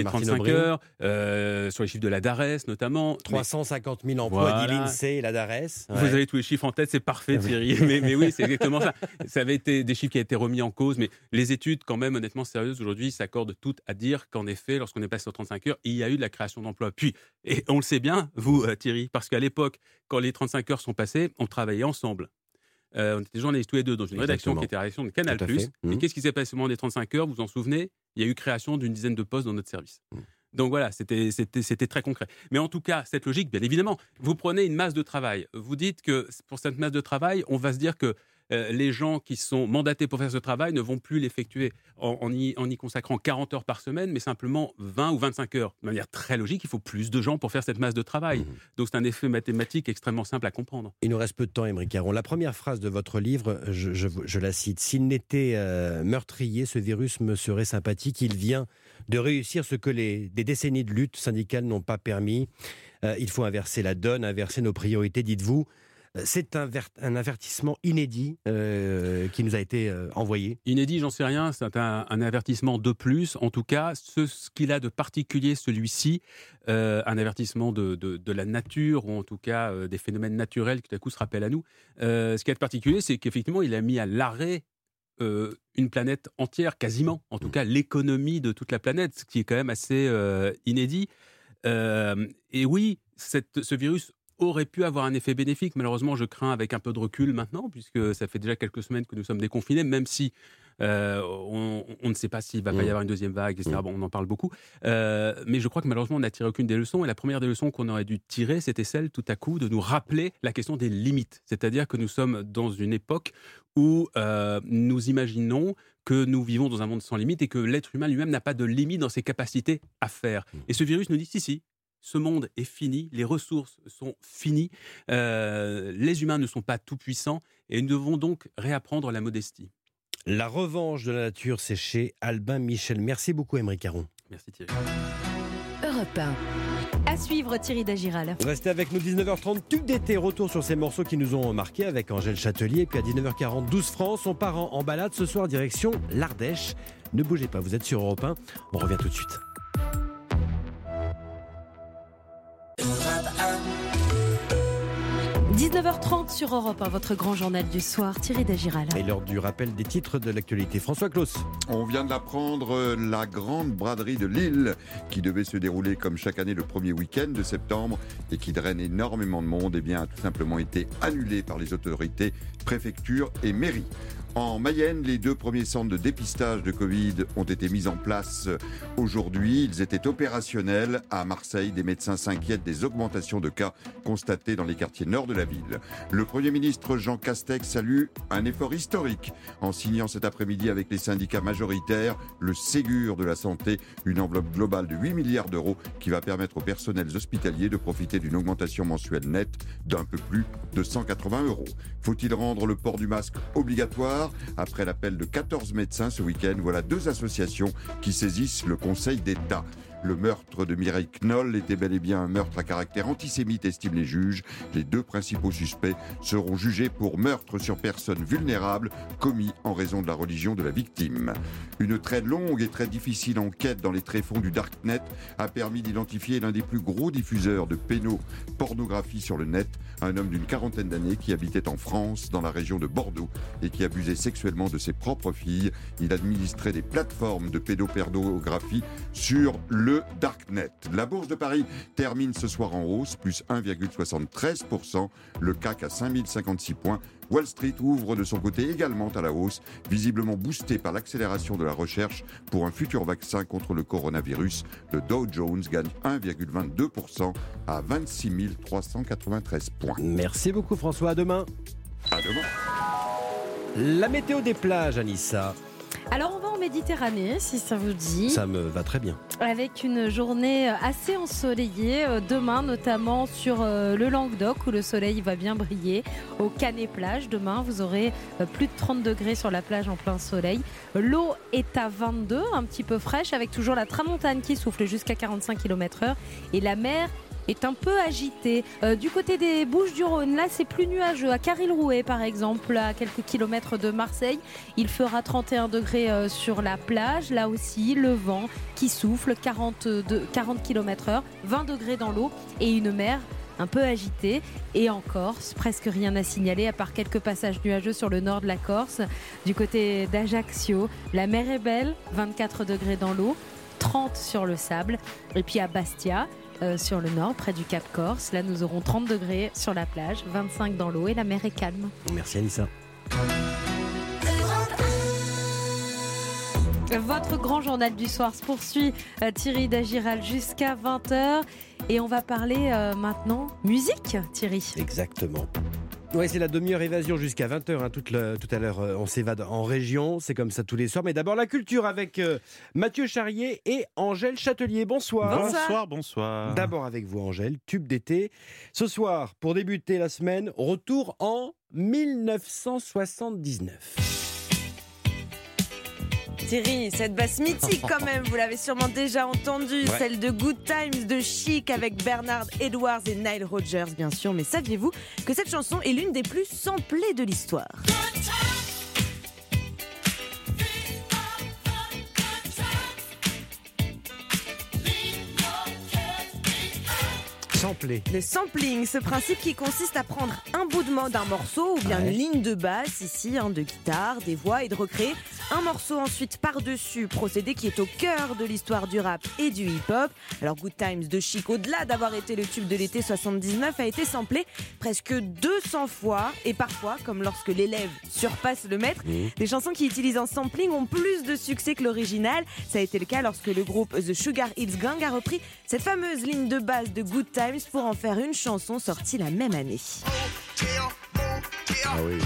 Speaker 15: les chiffres de la DARES notamment.
Speaker 2: 350 000 emplois dit l'INSEE et la DARES.
Speaker 15: Vous avez tous les chiffres en tête, c'est parfait Thierry. mais oui, c'est exactement ça. Ça avait été des chiffres qui ont été remis en cause, mais les études quand même honnêtement sérieuses aujourd'hui s'accordent toutes à dire qu'en effet, lorsqu'on est passé sur 35 heures, il y a eu de la création d'emplois. Puis, et on le sait bien, vous Thierry, parce qu'à l'époque, quand les 35 heures sont passées, on travaillait ensemble. On était journalistes tous les deux dans une rédaction qui était la rédaction de Canal+. Et qu'est-ce qui s'est passé au moment des 35 heures ? Vous vous en souvenez ? Il y a eu création d'une dizaine de postes dans notre service. Donc voilà, c'était très concret. Mais en tout cas, cette logique, bien évidemment, vous prenez une masse de travail. Vous dites que pour cette masse de travail, on va se dire que les gens qui sont mandatés pour faire ce travail ne vont plus l'effectuer en y consacrant 40 heures par semaine, mais simplement 20 ou 25 heures. De manière très logique, il faut plus de gens pour faire cette masse de travail. Donc c'est un effet mathématique extrêmement simple à comprendre.
Speaker 2: Il nous reste peu de temps, Aymeric Caron. La première phrase de votre livre, je la cite. « S'il n'était meurtrier, ce virus me serait sympathique. Il vient de réussir ce que des décennies de lutte syndicale n'ont pas permis. Il faut inverser la donne, inverser nos priorités, dites-vous. » C'est un avertissement inédit qui nous a été envoyé.
Speaker 15: Inédit, j'en sais rien, c'est un avertissement de plus. En tout cas, ce qu'il a de particulier, celui-ci, un avertissement de la nature, ou en tout cas des phénomènes naturels qui tout à coup se rappellent à nous. Ce qui est de particulier, c'est qu'effectivement, il a mis à l'arrêt une planète entière, quasiment, en tout cas l'économie de toute la planète, ce qui est quand même assez inédit. Et oui, ce virus aurait pu avoir un effet bénéfique. Malheureusement, je crains avec un peu de recul maintenant, puisque ça fait déjà quelques semaines que nous sommes déconfinés, même si On ne sait pas s'il va pas y avoir une deuxième vague, etc. Bon, on en parle beaucoup. Mais je crois que malheureusement, on n'a tiré aucune des leçons. Et la première des leçons qu'on aurait dû tirer, c'était celle, tout à coup, de nous rappeler la question des limites. C'est-à-dire que nous sommes dans une époque où nous imaginons que nous vivons dans un monde sans limite et que l'être humain lui-même n'a pas de limite dans ses capacités à faire. Et ce virus nous dit si, ce monde est fini, les ressources sont finies, les humains ne sont pas tout-puissants et nous devons donc réapprendre la modestie.
Speaker 2: La revanche de la nature, c'est chez Albin Michel. Merci beaucoup, Aymeric Caron.
Speaker 15: Merci Thierry.
Speaker 1: Europe 1. À suivre, Thierry Dagiral.
Speaker 2: Restez avec nous, 19h30, tube d'été, retour sur ces morceaux qui nous ont marqués avec Angèle Châtelier. Et puis à 19h40, 12 France, on part en balade ce soir, direction l'Ardèche. Ne bougez pas, vous êtes sur Europe 1, on revient tout de suite.
Speaker 1: 19h30 sur Europe 1, votre grand journal du soir, Thierry Dagiral.
Speaker 2: Et l'heure du rappel des titres de l'actualité. François Claus.
Speaker 4: On vient de l'apprendre, la grande braderie de Lille, qui devait se dérouler comme chaque année le premier week-end de septembre et qui draine énormément de monde, a tout simplement été annulée par les autorités, préfectures et mairies. En Mayenne, les 2 premiers centres de dépistage de Covid ont été mis en place aujourd'hui. Ils étaient opérationnels. À Marseille, des médecins s'inquiètent des augmentations de cas constatées dans les quartiers nord de la ville. Le Premier ministre Jean Castex salue un effort historique en signant cet après-midi avec les syndicats majoritaires le Ségur de la santé, une enveloppe globale de 8 milliards d'euros qui va permettre aux personnels hospitaliers de profiter d'une augmentation mensuelle nette d'un peu plus de 180 €. Faut-il rendre le port du masque obligatoire ? Après l'appel de 14 médecins ce week-end, voilà 2 associations qui saisissent le Conseil d'État. Le meurtre de Mireille Knoll était bel et bien un meurtre à caractère antisémite, estiment les juges. Les 2 principaux suspects seront jugés pour meurtre sur personne vulnérable commis en raison de la religion de la victime. Une très longue et très difficile enquête dans les tréfonds du Darknet a permis d'identifier l'un des plus gros diffuseurs de pédopornographie sur le net, un homme d'une 40aine d'années qui habitait en France, dans la région de Bordeaux, et qui abusait sexuellement de ses propres filles. Il administrait des plateformes de pédopornographie sur le Darknet. La Bourse de Paris termine ce soir en hausse, plus 1,73%, le CAC à 5056 points. Wall Street ouvre de son côté également à la hausse, visiblement boosté par l'accélération de la recherche pour un futur vaccin contre le coronavirus. Le Dow Jones gagne 1,22% à 26 393 points.
Speaker 2: Merci beaucoup François, à demain.
Speaker 4: À demain.
Speaker 2: La météo des plages, Anissa.
Speaker 1: Alors on va en Méditerranée, si ça vous dit.
Speaker 2: Ça me va très bien.
Speaker 1: Avec une journée assez ensoleillée, demain notamment sur le Languedoc où le soleil va bien briller. Au Canet-Plage, demain vous aurez plus de 30 degrés sur la plage en plein soleil. L'eau est à 22, un petit peu fraîche, avec toujours la tramontane qui souffle jusqu'à 45 km/h. Et la mer est un peu agité. Du côté des Bouches-du-Rhône, là c'est plus nuageux. À Caril-Rouet par exemple, à quelques kilomètres de Marseille, il fera 31 degrés sur la plage. Là aussi, le vent qui souffle, 40 km/h, 20 degrés dans l'eau et une mer un peu agitée. Et en Corse, presque rien à signaler à part quelques passages nuageux sur le nord de la Corse. Du côté d'Ajaccio, la mer est belle, 24 degrés dans l'eau, 30 sur le sable. Et puis à Bastia, sur le nord, près du Cap Corse, là nous aurons 30 degrés sur la plage, 25 dans l'eau et la mer est calme.
Speaker 2: Merci Anissa.
Speaker 1: Votre grand journal du soir se poursuit, Thierry Dagiral, jusqu'à 20h. Et on va parler maintenant musique, Thierry.
Speaker 2: Exactement. Oui, c'est la demi-heure évasion jusqu'à 20h. Tout à l'heure, on s'évade en région. C'est comme ça tous les soirs. Mais d'abord, la culture avec Mathieu Charrier et Angèle Châtelier. Bonsoir.
Speaker 16: Bonsoir.
Speaker 2: D'abord avec vous, Angèle, tube d'été. Ce soir, pour débuter la semaine, retour en 1979.
Speaker 17: Thierry, cette basse mythique quand même, vous l'avez sûrement déjà entendue, celle de Good Times de Chic avec Bernard Edwards et Nile Rodgers bien sûr, mais saviez-vous que cette chanson est l'une des plus samplées de l'histoire ?
Speaker 2: Sampler.
Speaker 17: Le sampling, ce principe qui consiste à prendre un bout de mode d'un morceau ou bien une ligne de basse ici, de guitare, des voix et de recréer un morceau ensuite par-dessus, procédé qui est au cœur de l'histoire du rap et du hip-hop. Alors Good Times de Chic, au-delà d'avoir été le tube de l'été 79, a été samplé presque 200 fois et parfois, comme lorsque l'élève surpasse le maître, les chansons qui utilisent un sampling ont plus de succès que l'original. Ça a été le cas lorsque le groupe The Sugar Hill Gang a repris cette fameuse ligne de base de Good Times pour en faire une chanson sortie la même année.
Speaker 2: Ah oui.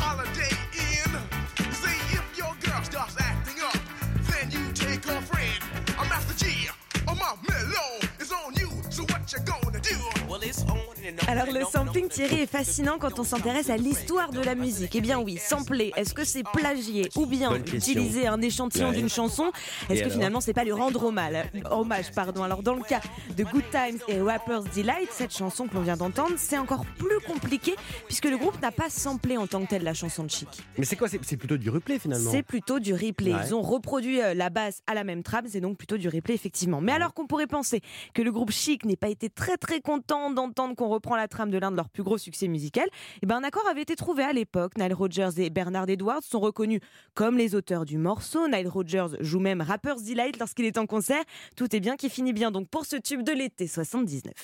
Speaker 17: Alors le sampling, Thierry, est fascinant quand on s'intéresse à l'histoire de la musique. Eh bien oui, sampler, est-ce que c'est plagier ou bien utiliser un échantillon d'une chanson? Est-ce que finalement c'est pas lui rendre hommage, Alors dans le cas de Good Times et Rapper's Delight, cette chanson que l'on vient d'entendre, c'est encore plus compliqué puisque le groupe n'a pas samplé en tant que tel la chanson de Chic.
Speaker 2: Mais c'est quoi? C'est plutôt du replay finalement?
Speaker 17: C'est plutôt du replay. Ils ont reproduit la basse à la même trame, c'est donc plutôt du replay effectivement. Mais alors qu'on pourrait penser que le groupe Chic n'ait pas été très très content d'entendre qu'on reprend la trame de l'un de leurs plus gros succès musicaux, un accord avait été trouvé à l'époque. Nile Rodgers et Bernard Edwards sont reconnus comme les auteurs du morceau. Nile Rodgers joue même Rapper's Delight lorsqu'il est en concert. Tout est bien qui finit bien donc pour ce tube de l'été 79.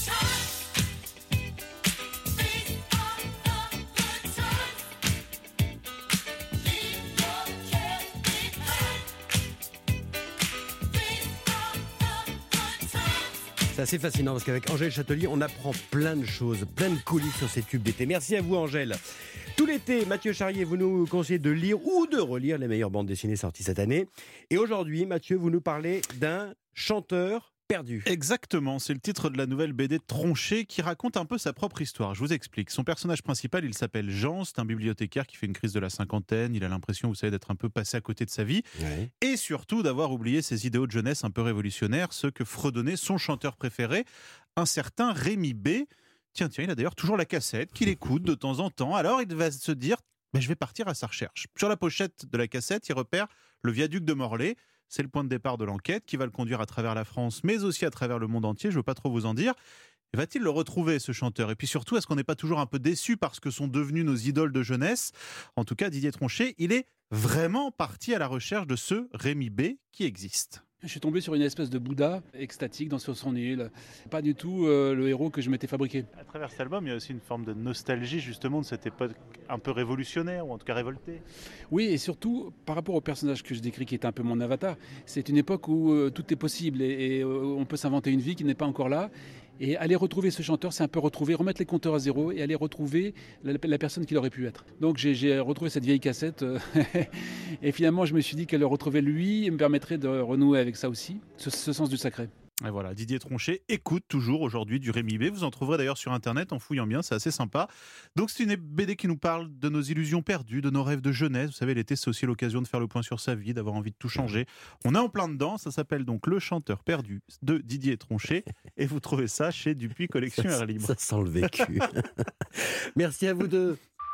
Speaker 2: C'est assez fascinant parce qu'avec Angèle Châtelier, on apprend plein de choses, plein de coulisses sur ces tubes d'été. Merci à vous Angèle. Tout l'été, Mathieu Charrier, vous nous conseillez de lire ou de relire les meilleures bandes dessinées sorties cette année. Et aujourd'hui, Mathieu, vous nous parlez d'un chanteur perdu.
Speaker 16: Exactement, c'est le titre de la nouvelle BD Tronché qui raconte un peu sa propre histoire. Je vous explique. Son personnage principal, il s'appelle Jean, c'est un bibliothécaire qui fait une crise de la cinquantaine. Il a l'impression, vous savez, d'être un peu passé à côté de sa vie et surtout d'avoir oublié ses idéaux de jeunesse un peu révolutionnaires, ceux que fredonnait son chanteur préféré, un certain Rémi B. Tiens, il a d'ailleurs toujours la cassette qu'il écoute de temps en temps. Alors il va se dire, je vais partir à sa recherche. Sur la pochette de la cassette, il repère le viaduc de Morlaix. C'est le point de départ de l'enquête qui va le conduire à travers la France, mais aussi à travers le monde entier. Je ne veux pas trop vous en dire. Va-t-il le retrouver, ce chanteur? Et puis surtout, est-ce qu'on n'est pas toujours un peu déçu parce que sont devenus nos idoles de jeunesse? En tout cas, Didier Tronché, il est vraiment parti à la recherche de ce Rémi B qui existe.
Speaker 18: Je suis tombé sur une espèce de Bouddha extatique dans son île. Pas du tout le héros que je m'étais fabriqué.
Speaker 16: À travers cet album, il y a aussi une forme de nostalgie justement de cette époque un peu révolutionnaire, ou en tout cas révoltée.
Speaker 18: Oui, et surtout par rapport au personnage que je décris, qui est un peu mon avatar, c'est une époque où tout est possible et on peut s'inventer une vie qui n'est pas encore là. Et aller retrouver ce chanteur, c'est un peu remettre les compteurs à zéro et aller retrouver la personne qu'il aurait pu être. Donc j'ai retrouvé cette vieille cassette et finalement je me suis dit qu'elle le retrouver lui me permettrait de renouer avec ça aussi, ce sens du sacré.
Speaker 16: Et voilà, Didier Tronché écoute toujours aujourd'hui du Rémi B. Vous en trouverez d'ailleurs sur Internet en fouillant bien, c'est assez sympa. Donc c'est une BD qui nous parle de nos illusions perdues, de nos rêves de jeunesse. Vous savez, l'été, c'est aussi l'occasion de faire le point sur sa vie, d'avoir envie de tout changer. On est en plein dedans, ça s'appelle donc Le chanteur perdu de Didier Tronché. Et vous trouvez ça chez Dupuis Collection Air Libre.
Speaker 2: Ça sent le vécu. Merci à vous deux.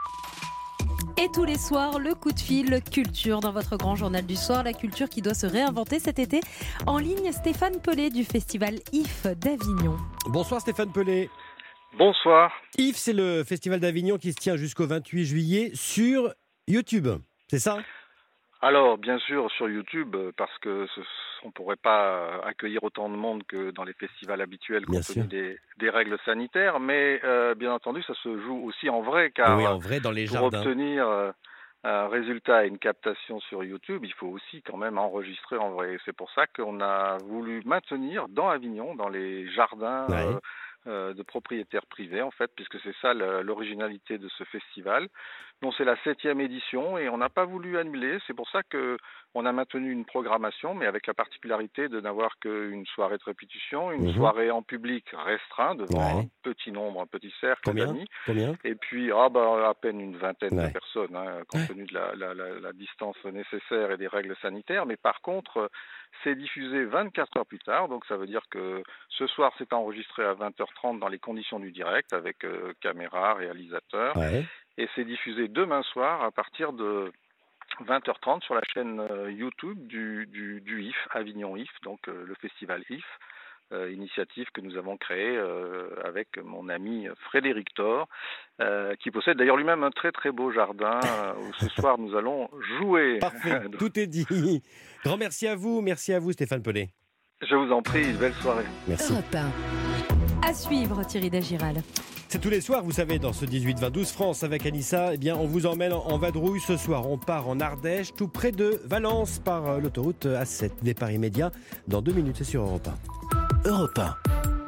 Speaker 1: Et tous les soirs, le coup de fil culture dans votre grand journal du soir. La culture qui doit se réinventer cet été. En ligne, Stéphane Pellet du festival IF d'Avignon.
Speaker 2: Bonsoir Stéphane Pellet.
Speaker 19: Bonsoir.
Speaker 2: IF, c'est le festival d'Avignon qui se tient jusqu'au 28 juillet sur YouTube. C'est ça ?
Speaker 19: Alors, bien sûr, sur YouTube, parce que on ne pourrait pas accueillir autant de monde que dans les festivals habituels compte tenu des règles sanitaires, mais bien entendu, ça se joue aussi en vrai, car
Speaker 2: oui, en vrai, dans les
Speaker 19: pour
Speaker 2: jardins.
Speaker 19: obtenir un résultat et une captation sur YouTube, il faut aussi quand même enregistrer en vrai. C'est pour ça qu'on a voulu maintenir dans Avignon, dans les jardins de propriétaires privés, en fait, puisque c'est ça l'originalité de ce festival. Donc c'est la 7e édition et on n'a pas voulu annuler. C'est pour ça qu'on a maintenu une programmation, mais avec la particularité de n'avoir qu'une soirée de répétition, une soirée en public restreint devant un petit nombre, un petit cercle d'amis.
Speaker 2: Combien ?
Speaker 19: Et puis à peine une vingtaine de personnes, compte tenu de la distance nécessaire et des règles sanitaires. Mais par contre, c'est diffusé 24 heures plus tard, donc ça veut dire que ce soir c'est enregistré à 20h30 dans les conditions du direct avec caméra, réalisateur. Et c'est diffusé demain soir à partir de 20h30 sur la chaîne YouTube du IF, Avignon IF, donc le festival IF. initiative que nous avons créée avec mon ami Frédéric Thor, qui possède d'ailleurs lui-même un très très beau jardin où ce soir nous allons jouer.
Speaker 2: Parfait, tout est dit. Grand merci à vous Stéphane Pellet.
Speaker 19: Je vous en prie, belle soirée.
Speaker 2: Merci.
Speaker 1: À suivre, Thierry Dagiral.
Speaker 2: C'est tous les soirs, vous savez, dans ce 18-20-12 France avec Anissa, eh bien, on vous emmène en vadrouille. Ce soir, on part en Ardèche, tout près de Valence, par l'autoroute A7. Départ immédiat dans 2 minutes, c'est sur Europe 1.
Speaker 5: Europe 1.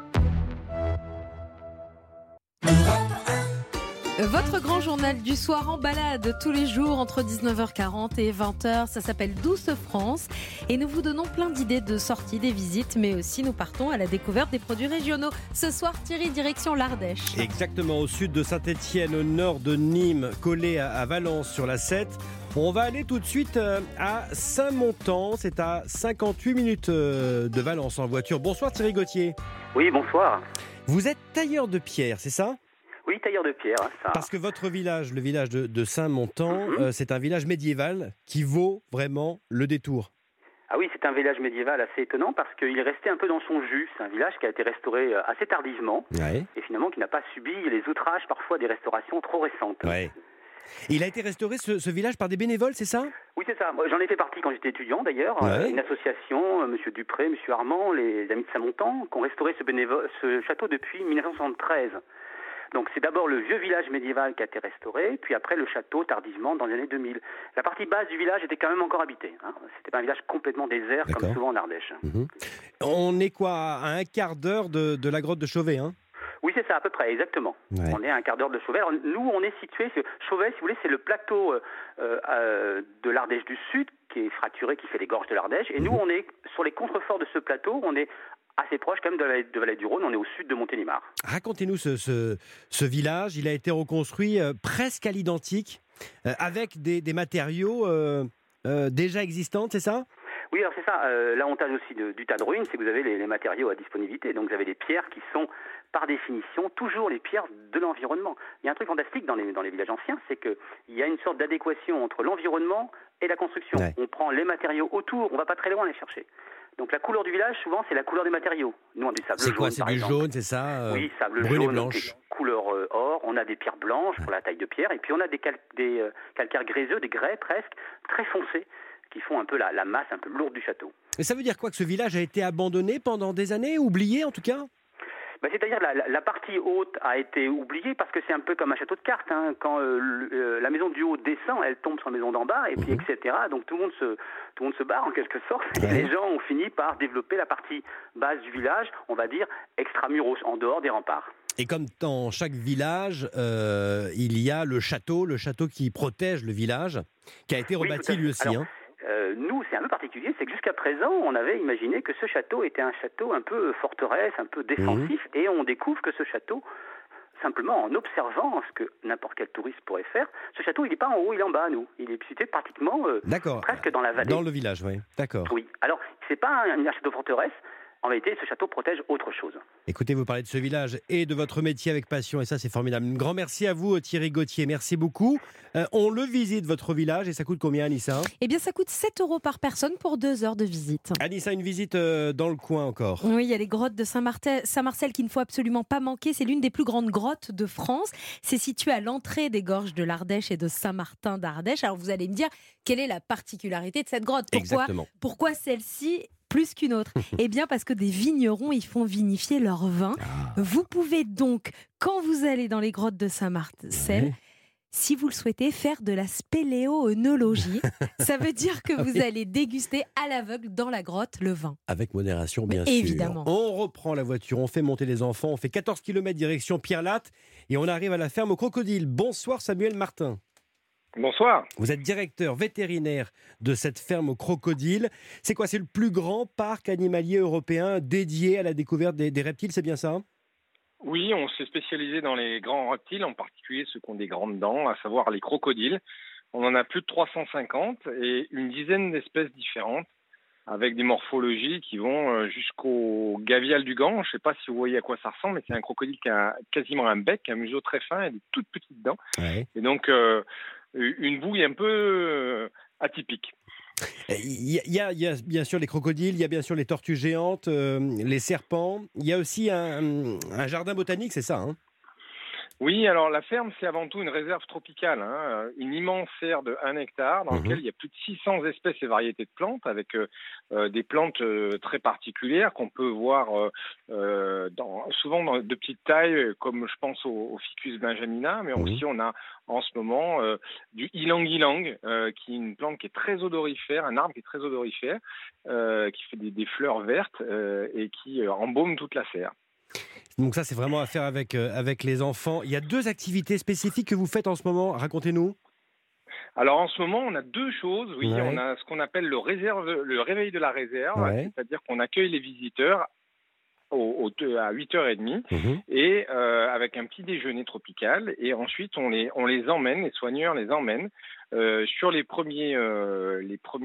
Speaker 1: Votre grand journal du soir en balade tous les jours entre 19h40 et 20h. Ça s'appelle Douce France et nous vous donnons plein d'idées de sorties, des visites, mais aussi nous partons à la découverte des produits régionaux. Ce soir, Thierry, direction l'Ardèche.
Speaker 2: Exactement, au sud de Saint-Étienne, au nord de Nîmes, collé à Valence sur la 7. On va aller tout de suite à Saint-Montant. C'est à 58 minutes de Valence en voiture. Bonsoir Thierry Gauthier.
Speaker 20: Oui, bonsoir.
Speaker 2: Vous êtes tailleur de pierre, c'est ça ?
Speaker 20: Oui, tailleur de pierre. Ça.
Speaker 2: Parce que votre village, le village de Saint-Montant, c'est un village médiéval qui vaut vraiment le détour.
Speaker 20: Ah oui, c'est un village médiéval assez étonnant parce qu'il est resté un peu dans son jus. C'est un village qui a été restauré assez tardivement et finalement qui n'a pas subi les outrages parfois des restaurations trop récentes.
Speaker 2: Ouais. Il a été restauré, ce village, par des bénévoles, c'est ça ?
Speaker 20: Oui, c'est ça. Moi, j'en ai fait partie quand j'étais étudiant, d'ailleurs. Une association, M. Dupré, M. Armand, les Amis de Saint-Montant, qui ont restauré ce château depuis 1973. Donc c'est d'abord le vieux village médiéval qui a été restauré, puis après le château tardivement dans les années 2000. La partie basse du village était quand même encore habitée. C'était pas un village complètement désert comme souvent en Ardèche.
Speaker 2: On est quoi, à un quart d'heure de la grotte de Chauvet, hein ?
Speaker 20: Oui, c'est ça, à peu près, exactement. Ouais. On est à un quart d'heure de Chauvet. Alors, nous, on est situé... Chauvet, si vous voulez, c'est le plateau de l'Ardèche du Sud, qui est fracturé, qui fait les gorges de l'Ardèche. Et nous, on est sur les contreforts de ce plateau, on est assez proche quand même de Vallée du Rhône, on est au sud de Montélimar.
Speaker 2: Racontez-nous ce village, il a été reconstruit presque à l'identique, avec des matériaux déjà existants, c'est ça ?
Speaker 20: Oui, alors c'est ça. L'avantage aussi du tas de ruines, c'est que vous avez les matériaux à disponibilité. Donc vous avez des pierres qui sont, par définition, toujours les pierres de l'environnement. Il y a un truc fantastique dans les villages anciens, c'est qu'il y a une sorte d'adéquation entre l'environnement et la construction. Ouais. On prend les matériaux autour, on ne va pas très loin les chercher. Donc la couleur du village, souvent, c'est la couleur des matériaux. Nous, on a du sable jaune,
Speaker 2: quoi, c'est du jaune, c'est ça
Speaker 20: Oui, sable
Speaker 2: brune
Speaker 20: jaune,
Speaker 2: et blanche.
Speaker 20: Couleur or. On a des pierres blanches pour la taille de pierre. Et puis on a des calcaires gréseux, des grès presque, très foncés, qui font un peu la masse un peu lourde du château.
Speaker 2: Et ça veut dire quoi, que ce village a été abandonné pendant des années, oublié en tout cas ?
Speaker 20: C'est-à-dire la partie haute a été oubliée parce que c'est un peu comme un château de cartes. Quand la maison du haut descend, elle tombe sur la maison d'en bas, et puis etc. Donc tout le monde se barre en quelque sorte. Et les gens ont fini par développer la partie basse du village, on va dire extramuros, en dehors des remparts.
Speaker 2: Et comme dans chaque village, il y a le château qui protège le village, qui a été rebâti lui aussi.
Speaker 20: Alors, nous, c'est un peu particulier, c'est que jusqu'à présent, on avait imaginé que ce château était un château un peu forteresse, un peu défensif, et on découvre que ce château, simplement en observant ce que n'importe quel touriste pourrait faire, ce château, il n'est pas en haut, il est en bas, nous. Il est situé pratiquement presque dans la vallée.
Speaker 2: Dans le village, oui. D'accord.
Speaker 20: Oui. Alors, c'est pas un château forteresse. En vérité, ce château protège autre chose.
Speaker 2: Écoutez, vous parlez de ce village et de votre métier avec passion, et ça, c'est formidable. Un grand merci à vous, Thierry Gauthier. Merci beaucoup. On le visite, votre village, et ça coûte combien, Anissa ?
Speaker 1: Eh bien, ça coûte 7 € par personne pour 2 heures de visite.
Speaker 2: Anissa, une visite dans le coin encore.
Speaker 1: Oui, il y a les grottes de Saint-Marcel qu'il ne faut absolument pas manquer. C'est l'une des plus grandes grottes de France. C'est situé à l'entrée des gorges de l'Ardèche et de Saint-Martin d'Ardèche. Alors, vous allez me dire, quelle est la particularité de cette grotte ? Pourquoi celle-ci plus qu'une autre? Eh bien parce que des vignerons y font vinifier leur vin. Vous pouvez donc, quand vous allez dans les grottes de Saint-Marcel, si vous le souhaitez, faire de la spéléoœnologie. Ça veut dire que vous allez déguster à l'aveugle dans la grotte le vin.
Speaker 2: Avec modération, bien sûr.
Speaker 1: Évidemment.
Speaker 2: On reprend la voiture, on fait monter les enfants, on fait 14 km direction Pierre-Latte et on arrive à la ferme au Crocodile. Bonsoir Samuel Martin.
Speaker 21: Bonsoir.
Speaker 2: Vous êtes directeur vétérinaire de cette ferme au Crocodile. C'est quoi? C'est le plus grand parc animalier européen dédié à la découverte des reptiles, c'est bien ça?
Speaker 21: Oui, on s'est spécialisé dans les grands reptiles, en particulier ceux qui ont des grandes dents, à savoir les crocodiles. On en a plus de 350 et une dizaine d'espèces différentes, avec des morphologies qui vont jusqu'au gavial du Gant. Je ne sais pas si vous voyez à quoi ça ressemble, mais c'est un crocodile qui a quasiment un bec, un museau très fin et des toutes petites dents. Ouais. Et donc, une bouille un peu atypique.
Speaker 2: Il y a bien sûr les crocodiles, il y a bien sûr les tortues géantes, les serpents. Il y a aussi un jardin botanique, c'est ça, hein?
Speaker 21: Oui, alors la ferme, c'est avant tout une réserve tropicale, une immense serre de 1 hectare dans laquelle il y a plus de 600 espèces et variétés de plantes, avec des plantes très particulières qu'on peut voir souvent de petites tailles, comme je pense au ficus benjamina, mais aussi on a en ce moment du ylang-ylang, qui est une plante qui est très odorifère, un arbre qui est très odorifère, qui fait des fleurs vertes et qui embaume toute la serre.
Speaker 2: Donc ça, c'est vraiment à faire avec les enfants. Il y a 2 activités spécifiques que vous faites en ce moment. Racontez-nous.
Speaker 21: Alors en ce moment, on a 2 choses. Oui,
Speaker 2: Ouais.
Speaker 21: on a ce qu'on appelle le réveil de la réserve,
Speaker 2: Ouais.
Speaker 21: c'est-à-dire qu'on accueille les visiteurs à 8h30 et avec un petit déjeuner tropical, et ensuite on les emmène, les soigneurs les emmènent sur les premières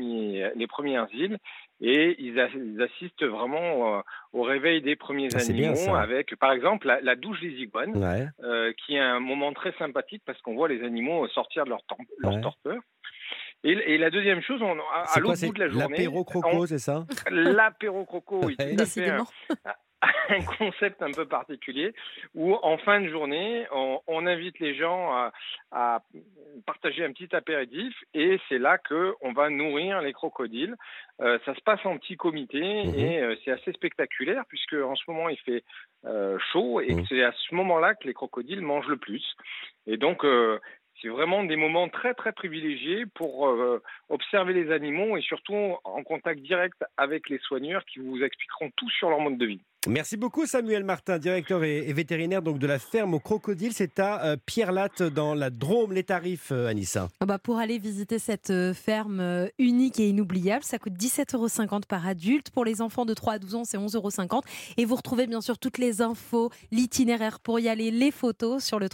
Speaker 21: îles, et ils assistent vraiment au réveil des premiers
Speaker 2: Ah, c'est bien,
Speaker 21: animaux,
Speaker 2: ça.
Speaker 21: avec par exemple la douche des iguanes,
Speaker 2: Ouais.
Speaker 21: qui est un moment très sympathique parce qu'on voit les animaux sortir de leur
Speaker 2: Ouais.
Speaker 21: torpeur. Et la deuxième chose, à
Speaker 2: C'est quoi,
Speaker 21: l'autre
Speaker 2: c'est
Speaker 21: bout de la journée,
Speaker 2: l'apéro croco, c'est ça?
Speaker 21: l'apéro croco, oui,
Speaker 2: Ouais.
Speaker 21: tout à fait. Un concept un peu particulier où en fin de journée, on invite les gens à partager un petit apéritif, et c'est là qu'on va nourrir les crocodiles. Ça se passe en petit comité et c'est assez spectaculaire puisque en ce moment il fait chaud, et c'est à ce moment-là que les crocodiles mangent le plus. Et donc c'est vraiment des moments très très privilégiés pour observer les animaux, et surtout en contact direct avec les soigneurs qui vous expliqueront tout sur leur mode de vie.
Speaker 2: Merci beaucoup Samuel Martin, directeur et vétérinaire donc de la ferme aux crocodiles. C'est à Pierre-Latte dans la Drôme. Les tarifs, Anissa?
Speaker 1: Pour aller visiter cette ferme unique et inoubliable, ça coûte 17,50 € par adulte. Pour les enfants de 3 à 12 ans, c'est 11,50 €. Et vous retrouvez bien sûr toutes les infos, l'itinéraire pour y aller, les photos sur le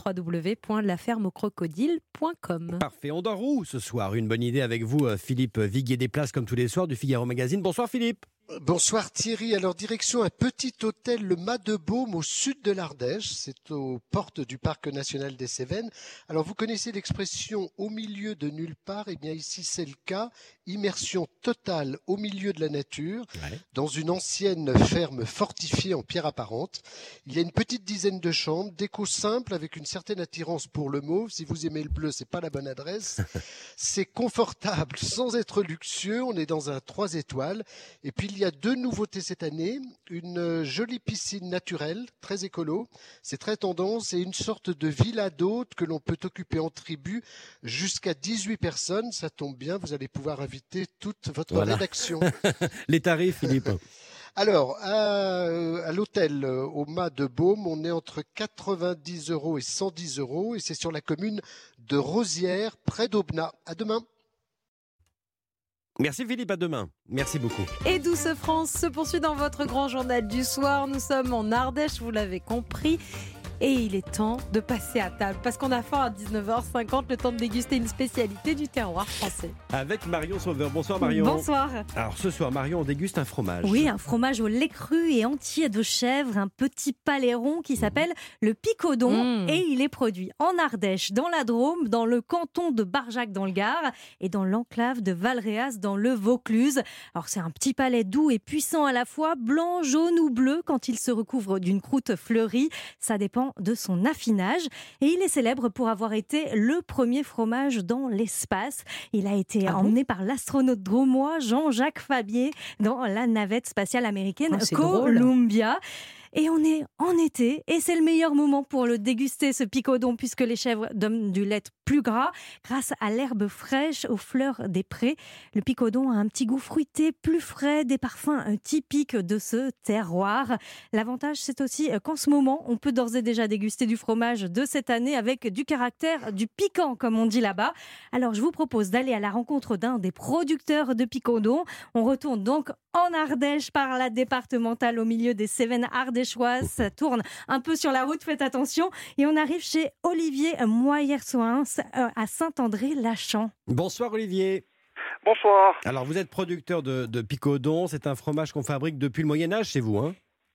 Speaker 1: www.lafermeaucrocodile.com.
Speaker 2: Parfait. On dort où ce soir? Une bonne idée avec vous, Philippe Viguier des Places, comme tous les soirs, du Figaro Magazine. Bonsoir Philippe.
Speaker 12: Bonsoir Thierry. Alors direction un petit hôtel, le Mas de Baume, au sud de l'Ardèche. C'est aux portes du Parc national des Cévennes. Alors vous connaissez l'expression au milieu de nulle part? Eh bien ici c'est le cas. Immersion totale au milieu de la nature, dans une ancienne ferme fortifiée en pierre apparente. Il y a une petite dizaine de chambres, déco simple avec une certaine attirance pour le mauve. Si vous aimez le bleu, c'est pas la bonne adresse. C'est confortable sans être luxueux. On est dans un 3 étoiles. Et puis il y a 2 nouveautés cette année, une jolie piscine naturelle, très écolo, c'est très tendance, et une sorte de villa d'hôtes que l'on peut occuper en tribu jusqu'à 18 personnes. Ça tombe bien, vous allez pouvoir inviter toute votre rédaction.
Speaker 2: Les tarifs, Philippe?
Speaker 12: Alors, à l'hôtel au Mas de Baume, on est entre 90 € et 110 €, et c'est sur la commune de Rosières, près d'Aubenas. À demain.
Speaker 2: Merci Philippe, à demain. Merci beaucoup.
Speaker 1: Et Douce France se poursuit dans votre grand journal du soir. Nous sommes en Ardèche, vous l'avez compris. Et il est temps de passer à table parce qu'on a faim à 19h50, le temps de déguster une spécialité du terroir français.
Speaker 2: Avec Marion Sauveur. Bonsoir Marion.
Speaker 3: Bonsoir.
Speaker 2: Alors ce soir, Marion, on déguste un fromage.
Speaker 3: Oui, un fromage au lait cru et entier de chèvre, un petit palais rond qui s'appelle le Picodon, et il est produit en Ardèche, dans la Drôme, dans le canton de Barjac dans le Gard et dans l'enclave de Valréas dans le Vaucluse. Alors c'est un petit palais doux et puissant à la fois, blanc, jaune ou bleu quand il se recouvre d'une croûte fleurie. Ça dépend de son affinage, et il est célèbre pour avoir été le premier fromage dans l'espace. Il a été emmené par l'astronaute drômois Jean-Jacques Fabier dans la navette spatiale américaine Columbia. Et on est en été et c'est le meilleur moment pour le déguster, ce Picodon, puisque les chèvres donnent du lait plus gras grâce à l'herbe fraîche aux fleurs des prés. Le Picodon a un petit goût fruité, plus frais, des parfums typiques de ce terroir. L'avantage, c'est aussi qu'en ce moment, on peut d'ores et déjà déguster du fromage de cette année avec du caractère, du piquant, comme on dit là-bas. Alors, je vous propose d'aller à la rencontre d'un des producteurs de Picodon. On retourne donc en Ardèche par la départementale au milieu des Cévennes ardéchoises. Ça tourne un peu sur la route, faites attention. Et on arrive chez Olivier Moyersoins à Saint-André-Lachamp.
Speaker 2: Bonsoir Olivier.
Speaker 22: Bonsoir.
Speaker 2: Alors vous êtes producteur de Picodon, c'est un fromage qu'on fabrique depuis le Moyen-Âge chez vous, hein?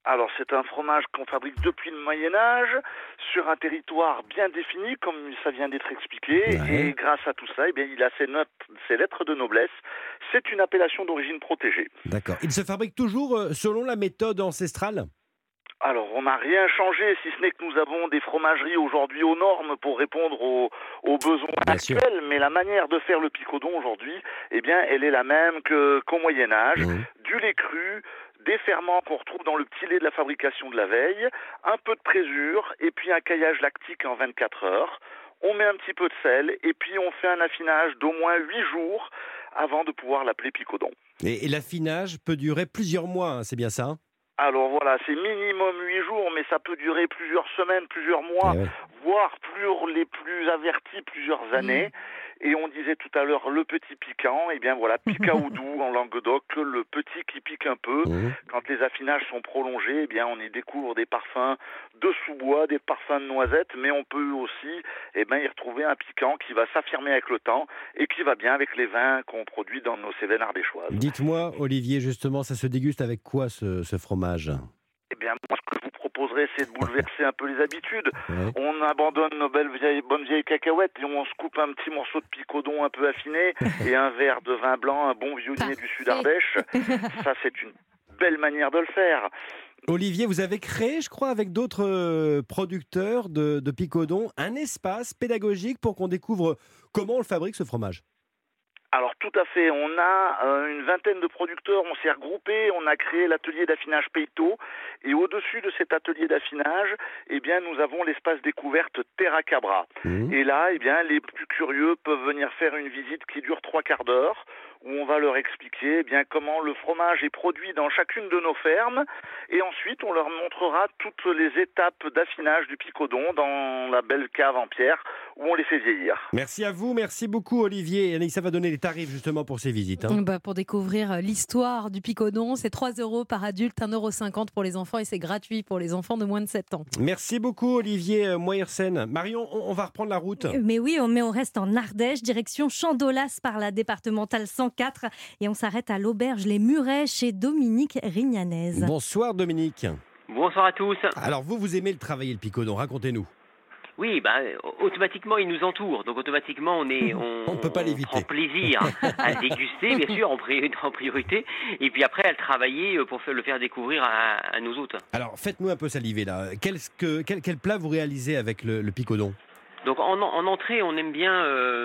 Speaker 8: Alors c'est un fromage qu'on fabrique depuis le Moyen-Âge, sur un territoire bien défini, comme ça vient d'être expliqué, et grâce à tout ça, il a ses lettres de noblesse. C'est une appellation d'origine protégée.
Speaker 2: D'accord. Il se fabrique toujours selon la méthode ancestrale ?
Speaker 8: Alors, on n'a rien changé, si ce n'est que nous avons des fromageries aujourd'hui aux normes pour répondre aux besoins actuels, mais la manière de faire le picodon aujourd'hui, elle est la même qu'au Moyen-Âge. Du lait cru, des ferments qu'on retrouve dans le petit lait de la fabrication de la veille, un peu de présure, et puis un caillage lactique en 24 heures. On met un petit peu de sel, et puis on fait un affinage d'au moins 8 jours avant de pouvoir l'appeler picodon.
Speaker 2: Et l'affinage peut durer plusieurs mois, hein, c'est bien ça ?
Speaker 8: Alors voilà, c'est minimum 8 jours, mais ça peut durer plusieurs semaines, plusieurs mois, voire pour les plus avertis, plusieurs années. Et on disait tout à l'heure le petit piquant, picaoudou en Languedoc, le petit qui pique un peu. Quand les affinages sont prolongés, on y découvre des parfums de sous-bois, des parfums de noisettes, mais on peut aussi y retrouver un piquant qui va s'affirmer avec le temps et qui va bien avec les vins qu'on produit dans nos cévennes ardéchoises.
Speaker 2: Dites-moi, Olivier, justement, ça se déguste avec quoi ce fromage ?
Speaker 8: Moi, ce que je vous proposerais, c'est de bouleverser un peu les habitudes. On abandonne nos bonnes vieilles cacahuètes et on se coupe un petit morceau de picodon un peu affiné et un verre de vin blanc, un bon vionnier du Sud Ardèche. Ça, c'est une belle manière de le faire.
Speaker 2: Olivier, vous avez créé, je crois, avec d'autres producteurs de picodon, un espace pédagogique pour qu'on découvre comment on le fabrique, ce fromage.
Speaker 8: Alors tout à fait, on a une vingtaine de producteurs, on s'est regroupés, on a créé l'atelier d'affinage Peito et au-dessus de cet atelier d'affinage, nous avons l'espace découverte Terra Cabra. Et là, les plus curieux peuvent venir faire une visite qui dure 3/4 d'heure où on va leur expliquer comment le fromage est produit dans chacune de nos fermes et ensuite on leur montrera toutes les étapes d'affinage du picodon dans la belle cave en pierre où on les fait vieillir.
Speaker 2: Merci à vous, merci beaucoup Olivier. Et ça va donner les tarifs justement pour ces visites.
Speaker 1: Pour découvrir l'histoire du picodon, c'est 3 € par adulte, 1,50 € pour les enfants et c'est gratuit pour les enfants de moins de 7 ans.
Speaker 2: Merci beaucoup Olivier Moyersen. Marion, on va reprendre la route.
Speaker 3: Mais oui, on reste en Ardèche, direction Chandolas par la départementale 104 et on s'arrête à l'auberge Les Murets chez Dominique Rignanez.
Speaker 2: Bonsoir Dominique.
Speaker 22: Bonsoir à tous.
Speaker 2: Alors vous aimez le travailler le picodon, racontez-nous.
Speaker 22: Oui, automatiquement, il nous entoure. Donc, automatiquement, on
Speaker 2: peut pas l'éviter.
Speaker 22: Prend plaisir à le déguster, bien sûr, en priorité. Et puis après, à le travailler pour le faire découvrir à nous autres.
Speaker 2: Alors, faites-nous un peu saliver, là. Quel plat vous réalisez avec le picodon ?
Speaker 22: Donc en entrée, on aime bien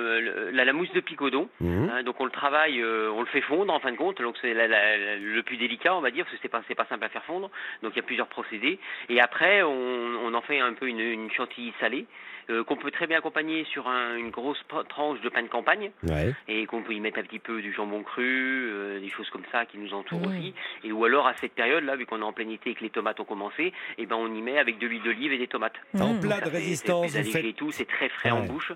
Speaker 22: la mousse de picodon. Donc on le travaille, on le fait fondre en fin de compte. Donc c'est le plus délicat, on va dire, parce que c'est pas simple à faire fondre. Donc il y a plusieurs procédés. Et après, on en fait un peu une chantilly salée qu'on peut très bien accompagner sur une grosse tranche de pain de campagne et qu'on peut y mettre un petit peu du jambon cru, des choses comme ça qui nous entourent aussi. Et ou alors à cette période-là, vu qu'on est en plein été et que les tomates ont commencé, on y met avec de l'huile d'olive et des tomates.
Speaker 2: En plat de résistance,
Speaker 22: vous faites... et tout, c'est très frais en bouche.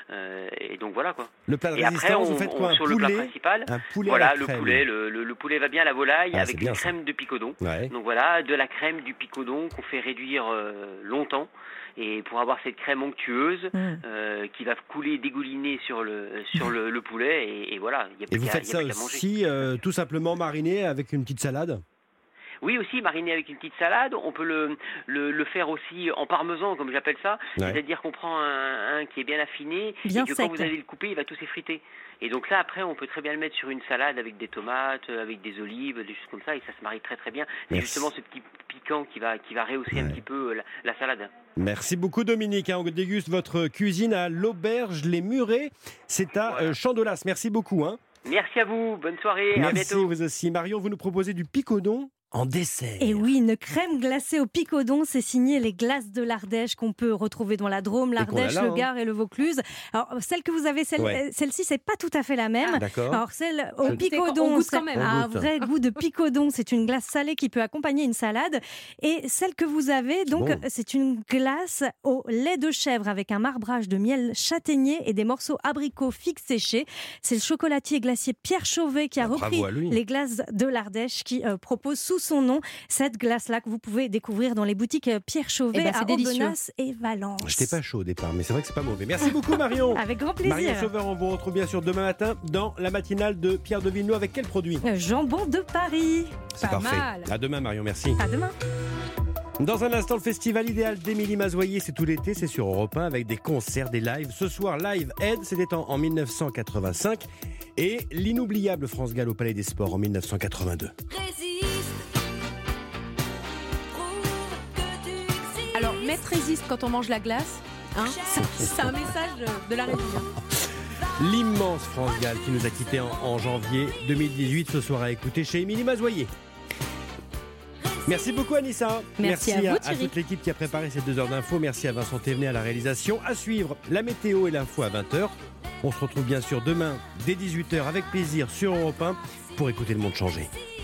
Speaker 22: Et donc voilà quoi.
Speaker 2: Le plat de
Speaker 22: et
Speaker 2: résistance,
Speaker 22: après,
Speaker 2: vous faites quoi,
Speaker 22: sur le plat principal,
Speaker 2: un poulet
Speaker 22: voilà,
Speaker 2: à la crème.
Speaker 22: Le poulet va bien à la volaille avec une
Speaker 2: ça.
Speaker 22: crème de picodon. Donc voilà, de la crème du picodon qu'on fait réduire longtemps. Et pour avoir cette crème onctueuse qui va couler, dégouliner sur le poulet et voilà.
Speaker 2: Et vous faites ça aussi tout simplement mariné avec une petite salade ?
Speaker 22: Oui, aussi mariné avec une petite salade. On peut le faire aussi en parmesan, comme j'appelle ça. C'est-à-dire qu'on prend un qui est bien affiné
Speaker 3: bien
Speaker 22: et que
Speaker 3: sec.
Speaker 22: quand vous allez le couper, il va tout s'effriter. Et donc là, après, on peut très bien le mettre sur une salade avec des tomates, avec des olives, des choses comme ça, et ça se marie très très bien. C'est justement ce petit piquant qui va rehausser un petit peu la salade.
Speaker 2: Merci beaucoup Dominique. On déguste votre cuisine à l'auberge Les Murets. C'est à Chandolas. Merci beaucoup.
Speaker 22: Merci à vous. Bonne soirée. À bientôt.
Speaker 2: Merci vous aussi. Marion, vous nous proposez du picodon en dessert.
Speaker 3: Et oui, une crème glacée au picodon, c'est signé les glaces de l'Ardèche qu'on peut retrouver dans la Drôme, l'Ardèche, le Gard et le Vaucluse. Alors, celle que vous avez, celle-ci, c'est pas tout à fait la même.
Speaker 2: D'accord.
Speaker 3: Alors, celle au picodon,
Speaker 1: quand même.
Speaker 3: a un vrai goût de picodon. C'est une glace salée qui peut accompagner une salade. Et celle que vous avez, donc, c'est une glace au lait de chèvre avec un marbrage de miel châtaignier et des morceaux abricots figues séchés. C'est le chocolatier glacier Pierre Chauvet qui a repris les glaces de l'Ardèche qui propose sous sous son nom. Cette glace-là que vous pouvez découvrir dans les boutiques Pierre Chauvet à Aubenas et Valence.
Speaker 2: J'étais pas chaud au départ, mais c'est vrai que c'est pas mauvais. Merci beaucoup Marion.
Speaker 3: Avec grand plaisir.
Speaker 2: Marion Sauveur, on vous retrouve bien sûr demain matin dans la matinale de Pierre de Villeneuve. Avec quel produit ?
Speaker 3: Jambon de Paris.
Speaker 2: C'est parfait.
Speaker 3: Mal.
Speaker 2: À demain Marion, merci.
Speaker 3: À demain.
Speaker 2: Dans un instant, le festival idéal d'Émilie Mazoyer, c'est tout l'été, c'est sur Europe 1 avec des concerts, des lives. Ce soir, Live Aid, c'était en 1985 et l'inoubliable France Gall au Palais des Sports en 1982.
Speaker 1: Alors, mettre résiste quand on mange la glace, hein, c'est un message de la régie.
Speaker 2: L'immense France Gall qui nous a quittés en janvier 2018, ce soir à écouter chez Émilie Mazoyer. Merci beaucoup Anissa.
Speaker 1: Merci à vous,
Speaker 2: à toute l'équipe qui a préparé ces 2 heures d'info. Merci à Vincent Thévenet à la réalisation. À suivre la météo et l'info à 20h. On se retrouve bien sûr demain dès 18h avec plaisir sur Europe 1 pour écouter le monde changer.